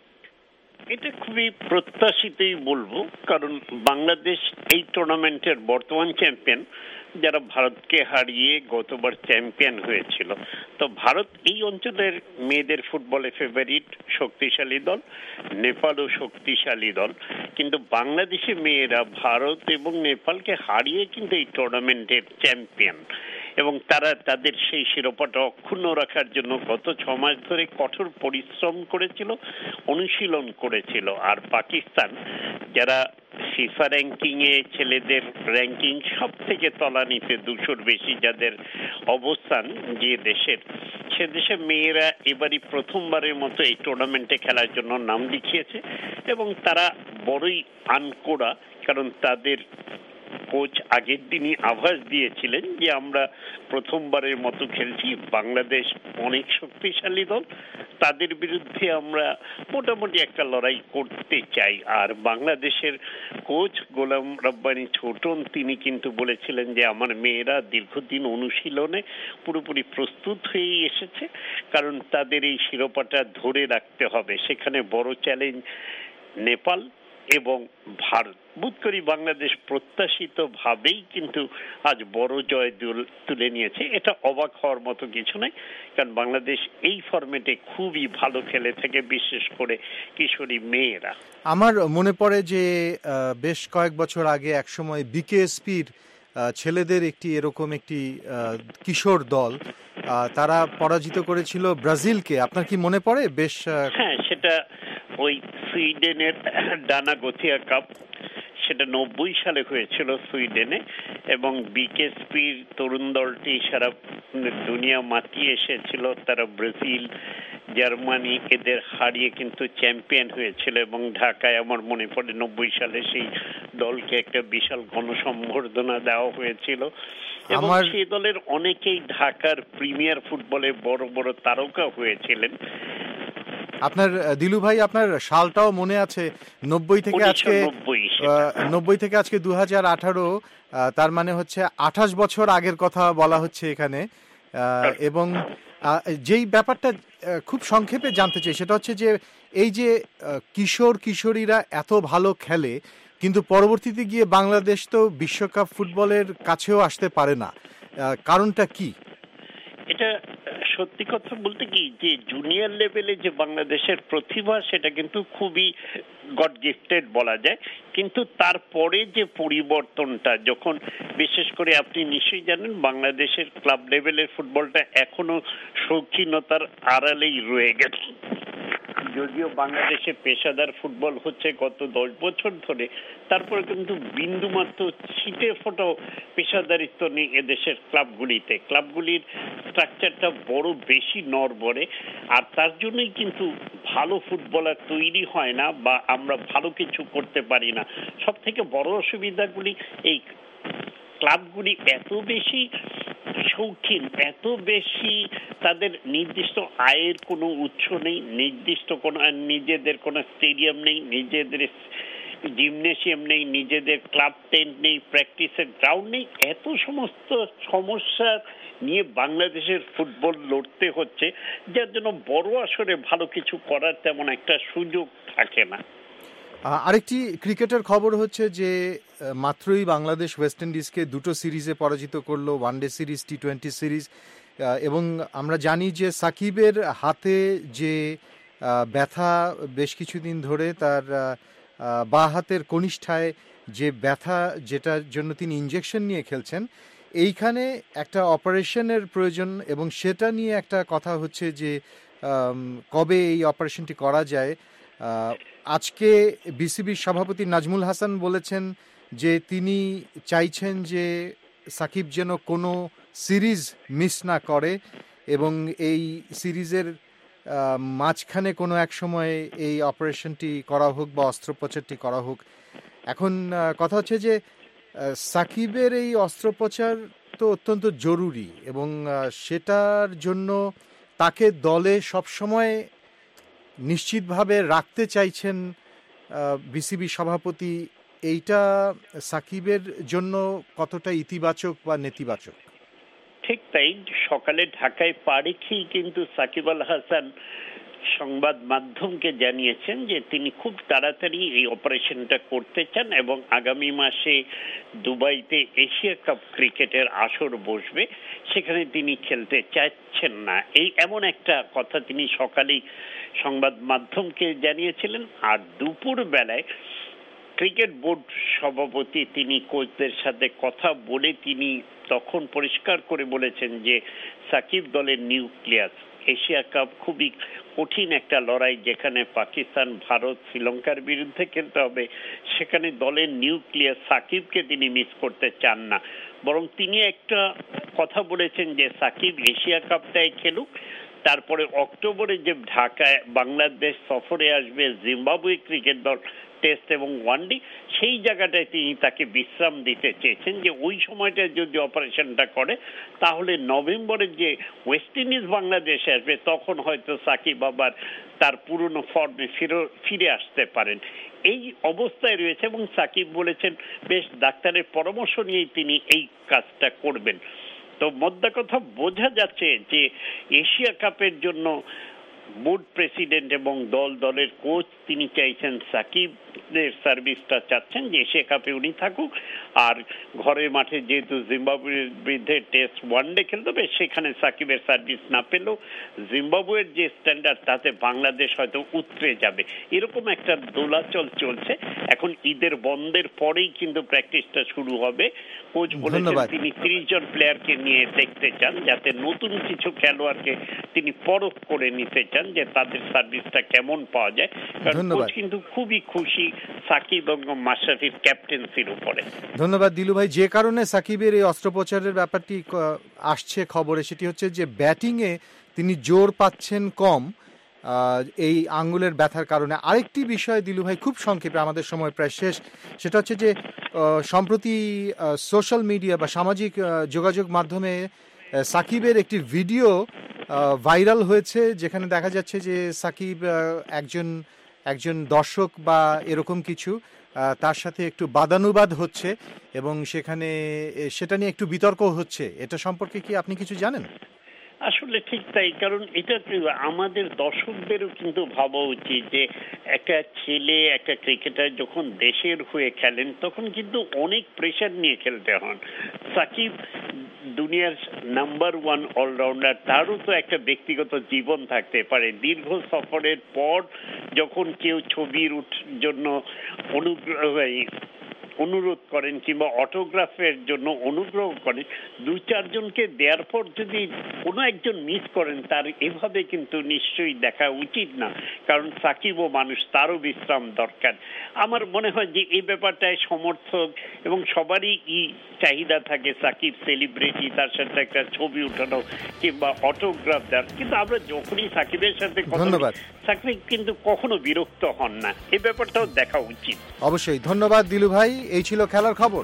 এটা খুবই প্রত্যাশিতই বলবো, কারণ বাংলাদেশ এই টুর্নামেন্টের বর্তমান চ্যাম্পিয়ন, যারা ভারতকে হারিয়ে গতবার চ্যাম্পিয়ন হয়েছিল। তো ভারত এই অঞ্চলের মেয়েদের ফুটবলে ফেভারিট, শক্তিশালী দল। নেপালও শক্তিশালী দল, কিন্তু বাংলাদেশি মেয়েরা ভারত এবং নেপালকে হারিয়ে কিন্তু এই টুর্নামেন্টের চ্যাম্পিয়ন এবং তারা তাদের সেই শিরোপাটা অক্ষুণ্ণ রাখার জন্য গত 6 মাস ধরে কঠোর পরিশ্রম করেছিল, অনুশীলন করেছিল। আর পাকিস্তান, যারা ফিফা র্যাঙ্কিং এ ছেলেদের র্যাঙ্কিং সব থেকে তলানিতে, 200-র বেশি যাদের অবস্থান যে দেশের, সে দেশে মেয়েরা এবারই প্রথমবারের মতো এই টুর্নামেন্টে খেলার জন্য নাম লিখিয়েছে এবং তারা বড়ই আনকোড়া, কারণ তাদের কোচ আগের দিনই আভাস দিয়েছিলেন যে আমরা প্রথমবারের মতো খেলছি, বাংলাদেশ অনেক শক্তিশালী দল, তাদের বিরুদ্ধে আমরা মোটামুটি একটা লড়াই করতে চাই। আর বাংলাদেশের কোচ গোলাম রব্বানী ছোটন, তিনি কিন্তু বলেছিলেন যে আমার মেয়েরা দীর্ঘদিন অনুশীলনে পুরোপুরি প্রস্তুত হয়েই এসেছে, কারণ তাদের এই শিরোপাটা ধরে রাখতে হবে। সেখানে বড় চ্যালেঞ্জ নেপাল এবং ভারত। বোধ করি বাংলাদেশ প্রত্যাশিত ভাবেই কিন্তু আজ বড় জয় তুলে নিয়েছে। এটা অবাক হওয়ার মতো কিছু নয়, কারণ বাংলাদেশ এই ফরম্যাটে খুবই ভালো খেলে থাকে, বিশেষ করে কিশোরী মেয়েরা। আমার মনে পড়ে যে বেশ কয়েক বছর আগে একসময় বিকেএসপির ছেলেদের এরকম একটি কিশোর দল, তারা পরাজিত করেছিল ব্রাজিলকে। আপনার কি মনে পড়ে? বেশ, হ্যাঁ, সেটা ওই সুইডেনের ডানা গথিয়া কাপ, সেটা 90 সালে হয়েছিল সুইডেনে এবং বিকেএসপির তরুণ দলটি সারা দুনিয়া মাতিয়ে এসেছিল। তারা ব্রাজিল, জার্মানি এদের হারিয়ে কিন্তু চ্যাম্পিয়ন হয়েছিল এবং ঢাকায় আমার মনে পড়ে 90 সালে সেই দলকে একটা বিশাল গণসম্বর্ধনা দেওয়া হয়েছিল এবং সেই দলের অনেকেই ঢাকার প্রিমিয়ার ফুটবলে বড় বড় তারকা হয়েছিলেন। আপনার দিলু ভাই, আপনার সালটাও মনে আছে? 90 থেকে আজকে 2018, তার মানে হচ্ছে 28 বছর আগের কথা বলা হচ্ছে এখানে। এবং যেই ব্যাপারটা খুব সংক্ষেপে জানতে চাই সেটা হচ্ছে যে এই যে কিশোরীরা এত ভালো খেলে, কিন্তু পরবর্তীতে গিয়ে বাংলাদেশ তো বিশ্বকাপ ফুটবলের কাছেও আসতে পারে না, কারণটা কি? এটা সত্যি কথা বলতে কি, যে জুনিয়র লেভেলে যে বাংলাদেশের প্রতিভা, সেটা কিন্তু খুবই গড গিফটেড বলা যায়, কিন্তু তারপরে যে পরিবর্তনটা, যখন বিশেষ করে আপনি নিশ্চয়ই জানেন বাংলাদেশের ক্লাব লেভেলের ফুটবলটা এখনো শৌখিনতার আড়ালেই রয়ে গেছে। যদিও বাংলাদেশে পেশাদার ফুটবল হচ্ছে গত 10 বছর ধরে, তারপরে কিন্তু বিন্দুমাত্র ছিটে ফোটো পেশাদারিত্ব নেই এদেশের ক্লাবগুলিতে। ক্লাবগুলির স্ট্রাকচারটা বড় বেশি নড়বড়ে, আর তার জন্যই কিন্তু ভালো ফুটবলার তৈরি হয় না বা আমরা ভালো কিছু করতে পারি না। সব থেকে বড় অসুবিধাগুলি এই ক্লাবগুলি এত বেশি শৌখিন, এত বেশি তাদের নির্দিষ্ট আয়ের কোনো উৎস নেই, নির্দিষ্ট কোনো নিজেদের কোনো স্টেডিয়াম নেই, নিজেদের জিমনেশিয়াম নেই, নিজেদের ক্লাব টেন্ট নেই, প্র্যাকটিসের গ্রাউন্ড নেই। এত সমস্ত সমস্যা নিয়ে বাংলাদেশের ফুটবল লড়তে হচ্ছে, যার জন্য বড় আসরে ভালো কিছু করার তেমন একটা সুযোগ থাকে না। আরেকটি ক্রিকেটের খবর হচ্ছে যে মাত্রই বাংলাদেশ ওয়েস্ট ইন্ডিজকে 2টো সিরিজে পরাজিত করলো, ওয়ানডে সিরিজ, টি20 সিরিজ। এবং আমরা জানি যে সাকিবের হাতে যে ব্যথা বেশ কিছুদিন ধরে, তার বাঁ হাতের কনিষ্ঠায় যে ব্যথা, যেটার জন্য তিনি ইনজেকশন নিয়ে খেলছেন, এইখানে একটা অপারেশনের প্রয়োজন এবং সেটা নিয়ে একটা কথা হচ্ছে যে কবে এই অপারেশনটি করা যায়। আজকে বিসিবির সভাপতি নাজমুল হাসান বলেছেন যে তিনি চাইছেন যে সাকিব যেন কোনো সিরিজ মিস না করে এবং এই সিরিজের মাঝখানে কোনো এক সময় এই অপারেশনটি করা হোক বা অস্ত্রোপচারটি করা হোক। এখন কথা হচ্ছে যে সাকিবের এই অস্ত্রোপচার তো অত্যন্ত জরুরি এবং সেটার জন্য তাকে দলে সবসময় নিশ্চিতভাবে রাখতে চাইছেন বিসিবি সভাপতি। এইটা সাকিবের জন্য কতটা ইতিবাচক বা নেতিবাচক? ঠিক তাই, সকালে ঢাকায় পা রেখেই কিন্তু সাকিব আল হাসান সংবাদ মাধ্যমকে জানিয়েছেন যে তিনি খুব তাড়াতাড়ি এই অপারেশনটা করতে চান এবং আগামী মাসে দুবাইতে এশিয়া কাপ ক্রিকেটের আসর বসবে, সেখানে তিনি খেলতে চাচ্ছেন না। এমন একটা কথা তিনি সকালেই সংবাদ মাধ্যমকে জানিয়েছিলেন। আর দুপুর বেলায় ক্রিকেট বোর্ড সভাপতি তিনি কোচদের সাথে কথা বলে তিনি তখন পরিষ্কার করে বলেছেন যে সাকিব দলের নিউক্লিয়াস। এশিয়া কাপ খুবই কঠিন একটা লড়াই, যেখানে পাকিস্তান, ভারত, শ্রীলঙ্কার বিরুদ্ধে খেলতে হবে। সেখানে দলের নিউক্লিয়াস সাকিবকে তিনি মিস করতে চান না, বরং তিনি একটা কথা বলেছেন যে সাকিব এশিয়া কাপটাই খেলুক, তারপরে অক্টোবরে যে ঢাকায় বাংলাদেশ সফরে আসবে জিম্বাবুয়ে ক্রিকেট দল, টেস্ট এবং ওয়ানডে, সেই জায়গাটায় তিনি তাকে বিশ্রাম দিতে চেয়েছেন যে ওই সময়টা যদি অপারেশনটা করে তাহলে নভেম্বরের যে ওয়েস্ট ইন্ডিজ বাংলাদেশে আসবে তখন হয়তো সাকিব আবার তার পুরনো ফর্মে ফিরে আসতে পারেন। এই অবস্থায় রয়েছে এবং সাকিব বলেছেন বেশ ডাক্তারের পরামর্শ নিয়েই তিনি এই কাজটা করবেন। তো মোদ্দা কথা বোঝা যাচ্ছে যে এশিয়া কাপের জন্য বোর্ড প্রেসিডেন্ট এবং দলের কোচ তিনি চাইছেন সাকিবের সার্ভিসটা চাচ্ছেন যে এশিয়া কাপে উনি থাকুক, আর ঘরের মাঠে যেহেতু জিম্বাবুয়ের বিরুদ্ধে টেস্ট ওয়ানডে খেলতে হবে সেখানে সাকিবের সার্ভিস না পেলেও জিম্বাবুয়ের যে স্ট্যান্ডার্ড তাতে বাংলাদেশ হয়তো উতরে যাবে, এরকম একটা দোলাচল চলছে। এখন ঈদের বন্ধের পরেই কিন্তু প্র্যাকটিসটা শুরু হবে। কোচ বলেছেন তিনি 30 জন প্লেয়ারকে নিয়ে দেখতে চান, যাতে নতুন কিছু খেলোয়াড়কে তিনি পরখ করে নিতে চান যে তাদের সার্ভিসটা কেমন পাওয়া যায়। কারণ কোচ কিন্তু খুবই খুশি সাকিব এবং মাশরাফির ক্যাপ্টেন্সির উপরে। ধন্যবাদ দিলু ভাই। যে কারণে সাকিবের এই অস্ত্রোপচারের ব্যাপারটি আসছে খবরে, সেটি হচ্ছে যে ব্যাটিংয়ে তিনি জোর পাচ্ছেন কম এই আঙ্গুলের ব্যথার কারণে। আরেকটি বিষয় দিলু ভাই, খুব সংক্ষেপে, আমাদের সময় প্রায় শেষ, সেটা হচ্ছে যে সম্প্রতি সোশ্যাল মিডিয়া বা সামাজিক যোগাযোগ মাধ্যমে সাকিবের একটি ভিডিও ভাইরাল হয়েছে, যেখানে দেখা যাচ্ছে যে সাকিব একজন দর্শক বা এরকম কিছু তার সাথে একটু বাদানুবাদ হচ্ছে এবং সেটা নিয়ে একটু বিতর্ক হচ্ছে। এটা সম্পর্কে কি আপনি কিছু জানেন? আসলে ঠিক তাই, কারণ এটা আমাদের দর্শকদেরও কিন্তু ভাবা উচিত যে একটা ছেলে, একটা ক্রিকেটার যখন দেশের হয়ে খেলেন তখন কিন্তু অনেক প্রেশার নিয়ে খেলতে হন। সাকিব দুনিয়ার নাম্বার 1 অলরাউন্ডার, তারও তো একটা ব্যক্তিগত জীবন থাকতে পারে। দীর্ঘ সফরের পর যখন কেউ ছবির জন্য অনুরোধ করেন কিংবা অটোগ্রাফের জন্য অনুগ্রহ করেন, 2-4 জনকে দেওয়ার পর যদি কোনো একজন মিস করেন তার এভাবে কিন্তু নিশ্চয়ই দেখা উচিত না, কারণ সাকিবও মানুষ, তারও বিশ্রাম দরকার। আমার মনে হয় যে এই ব্যাপারটায় সমর্থক এবং সবারই চাহিদা থাকে সাকিব সেলিব্রিটি, তার সাথে একটা ছবি উঠানো কিংবা অটোগ্রাফ দেওয়ার, কিন্তু আমরা যখনই সাকিবের সাথে কথা বলি সাকিব কিন্তু কখনো বিরক্ত হন না, এই ব্যাপারটাও দেখা উচিত। অবশ্যই ধন্যবাদ দিলু ভাই, এই ছিল খেলার খবর।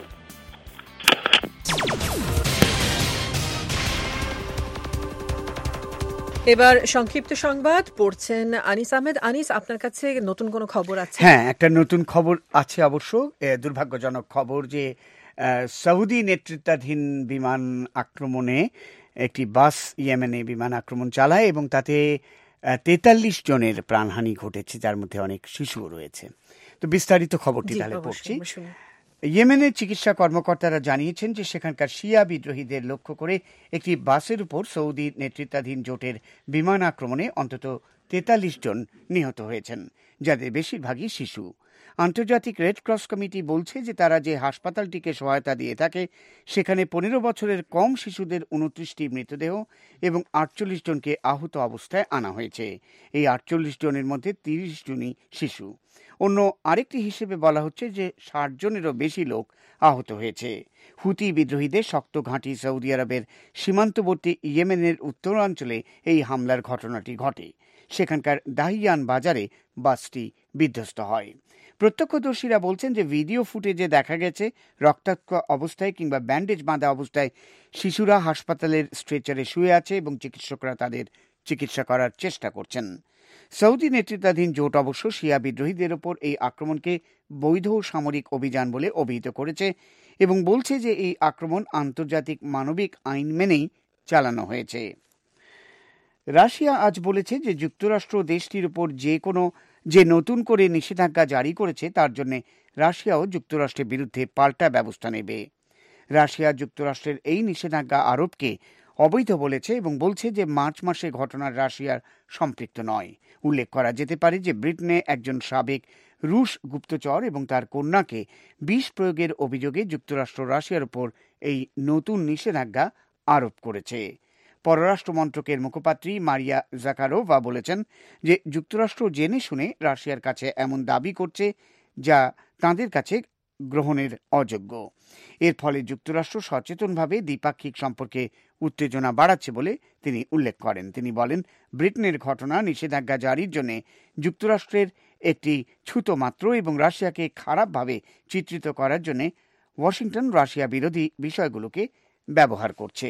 এবার সংক্ষিপ্ত সংবাদ পড়ছেন আনিস আহমেদ। আনিস, আপনার কাছে নতুন কোনো খবর আছে? হ্যাঁ, একটা নতুন খবর আছে অবশ্য। দুর্ভাগ্যজনক খবর যে সৌদি নেতৃত্বাধীন বিমান আক্রমণে একটি বাস ইয়েমেনে বিমান আক্রমণ চালায় এবং তাতে 43 জনের প্রাণহানি ঘটেছে, যার মধ্যে অনেক শিশুও রয়েছে। তো বিস্তারিত খবরটি তাহলে পড়ছি। ইয়েমেনের চিকিৎসা কর্মকর্তারা জানিয়েছেন যে সেখানকার শিয়া বিদ্রোহীদের লক্ষ্য করে একটি বাসের উপর সৌদি নেতৃত্বাধীন জোটের বিমান আক্রমণে অন্তত 43 জন নিহত হয়েছেন, যাদের বেশিরভাগই শিশু। আন্তর্জাতিক রেড ক্রস কমিটি বলছে যে তারা যে হাসপাতালটিকে সহায়তা দিয়ে থাকে সেখানে 15 বছরের কম শিশুদের 29টি মৃতদেহ এবং 48 জনকে আহত অবস্থায় আনা হয়েছে। এই 48 জনের মধ্যে 30 জনই শিশু। অন্য আরেকটি হিসেবে বলা হচ্ছে যে 60 জনেরও বেশি লোক আহত হয়েছে। হুতি বিদ্রোহীদের শক্ত ঘাঁটি সৌদি আরবের সীমান্তবর্তী ইয়েমেনের উত্তরাঞ্চলে এই হামলার ঘটনাটি ঘটে। সেখানকার দাহিয়ান বাজারে বাসটি বিধ্বস্ত হয়। প্রত্যক্ষদর্শীরা বলছেন যে ভিডিও ফুটেজে দেখা গেছে রক্তাক্ত অবস্থায় কিংবা ব্যান্ডেজ বাঁধা অবস্থায় শিশুরা হাসপাতালের স্ট্রেচারে শুয়ে আছে এবং চিকিৎসকরা তাদের চিকিৎসা করার চেষ্টা করছেন। সৌদি নেতৃত্বাধীন জোট অবশ্য শিয়া বিদ্রোহীদের ওপর এই আক্রমণকে বৈধ সামরিক অভিযান বলে অভিহিত করেছে এবং বলছে যে এই আক্রমণ আন্তর্জাতিক মানবিক আইন মেনেই চালানো হয়েছে। রাশিয়া আজ বলেছে যে যুক্তরাষ্ট্র দেশটির উপর যে নতুন করে নিষেধাজ্ঞা জারি করেছে তার জন্য রাশিয়াও যুক্তরাষ্ট্রের বিরুদ্ধে পাল্টা ব্যবস্থা নেবে। রাশিয়া যুক্তরাষ্ট্রের এই নিষেধাজ্ঞা আরোপকে অবৈধ বলেছে এবং বলছে যে মার্চ মাসে ঘটনার রাশিয়ার সম্পৃক্ত নয়। উল্লেখ করা যেতে পারে যে ব্রিটেনে একজন সাবেক রুশ গুপ্তচর এবং তার কন্যাকে বিষ প্রয়োগের অভিযোগে যুক্তরাষ্ট্র রাশিয়ার উপর এই নতুন নিষেধাজ্ঞা আরোপ করেছে। পররাষ্ট্র মন্ত্রকের মুখপাত্রী মারিয়া জাকারোভা বলেছেন যে যুক্তরাষ্ট্র জেনে শুনে রাশিয়ার কাছে এমন দাবি করছে যা তাঁদের কাছে গ্রহণের অযোগ্য। এর ফলে যুক্তরাষ্ট্র সচেতনভাবে দ্বিপাক্ষিক সম্পর্কে উত্তেজনা বাড়াচ্ছে বলে তিনি উল্লেখ করেন। তিনি বলেন, ব্রিটেনের ঘটনা নিষেধাজ্ঞা জারির জন্য যুক্তরাষ্ট্রের একটি ছুতো মাত্র এবং রাশিয়াকে খারাপভাবে চিত্রিত করার জন্য ওয়াশিংটন রাশিয়া বিরোধী বিষয়গুলোকে ব্যবহার করছে।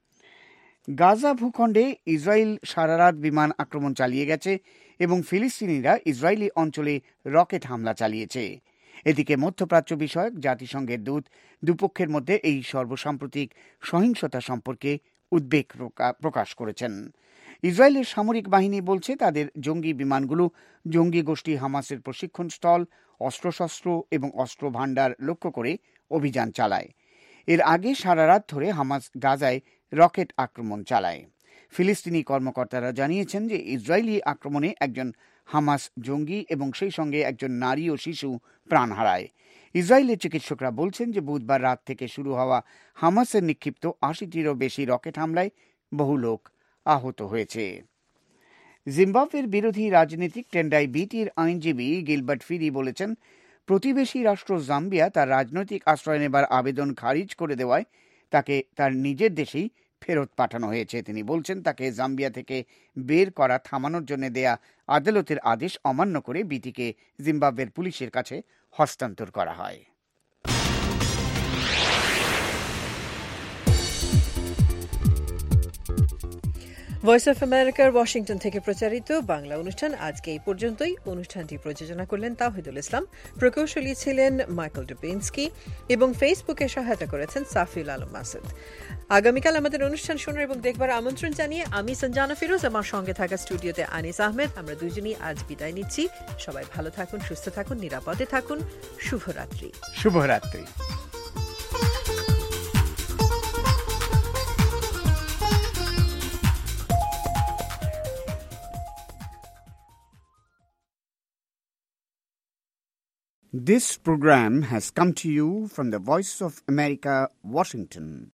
গাজা ভূখণ্ডে ইসরায়েল সারারাত বিমান আক্রমণ চালিয়ে গেছে এবং ফিলিস্তিনিরা ইসরায়েলি অঞ্চলে রকেট হামলা চালিয়েছে। এদিকে মধ্যপ্রাচ্য বিষয়ক জাতিসংঘের দূত দুপক্ষের মধ্যে এই সর্বসাম্প্রতিক সহিংসতা সম্পর্কে উদ্বেগ প্রকাশ করেছেন। ইসরায়েলের সামরিক বাহিনী বলছে তাদের জঙ্গি বিমানগুলো জঙ্গি গোষ্ঠী হামাসের প্রশিক্ষণ স্থল, অস্ত্রশস্ত্র এবং অস্ত্র ভাণ্ডার লক্ষ্য করে অভিযান চালায়। এর আগে সারা রাত ধরে হামাস গাজায় রকেট আক্রমণ চালায়। ফিলিস্তিনি কর্মকর্তারা জানিয়েছেন যে ইসরায়েলি আক্রমণে একজন হামাস জঙ্গি এবং সেই সঙ্গে একজন নারী ও শিশু প্রাণ হারায়। ইসরায়েলের চিকিৎসকরা বলছেন যে বুধবার রাত থেকে শুরু হওয়া হামাসের নিক্ষিপ্ত 80টিরও বেশি রকেট হামলায় বহু লোক আহত হয়েছে। জিম্বাবুয়ের বিরোধী রাজনীতিক টেন্ডাই বিটির আইনজীবী গিলবার্ট ফিরি বলেছেন, প্রতিবেশী রাষ্ট্র জাম্বিয়া তার রাজনৈতিক আশ্রয় নেবার আবেদন খারিজ করে দেওয়ায় তাকে তার নিজের দেশেই ফেরত পাঠানো হয়েছে। তিনি বলছেন, তাকে জাম্বিয়া থেকে বের করা থামানোর জন্য দেয়া আদালতের আদেশ অমান্য করে বিটিকে জিম্বাবুয়ের পুলিশের কাছে হস্তান্তর করা হয়। ভয়েস অফ আমেরিকার ওয়াশিংটন থেকে প্রচারিত বাংলা অনুষ্ঠান আজকে এই পর্যন্তই। অনুষ্ঠানটি প্রযোজনা করলেন তাওহিদুল ইসলাম, প্রকৌশলী ছিলেন মাইকেল ডুবিন্সকি এবং ফেসবুকে সহায়তা করেছেন সাফিউল আলম মাসুদ। আগামীকাল আমাদের অনুষ্ঠান শোনার এবং দেখবার আমন্ত্রণ জানিয়ে আমি সঞ্জানা ফিরোজ, আমার সঙ্গে থাকা স্টুডিওতে আনিস আহমেদ, আমরা দুজনই আজ বিদায় নিচ্ছি। সবাই ভালো থাকুন, সুস্থ থাকুন, নিরাপদে থাকুন। শুভরাত্রি। শুভরাত্রি। This program has come to you from the Voice of America, Washington.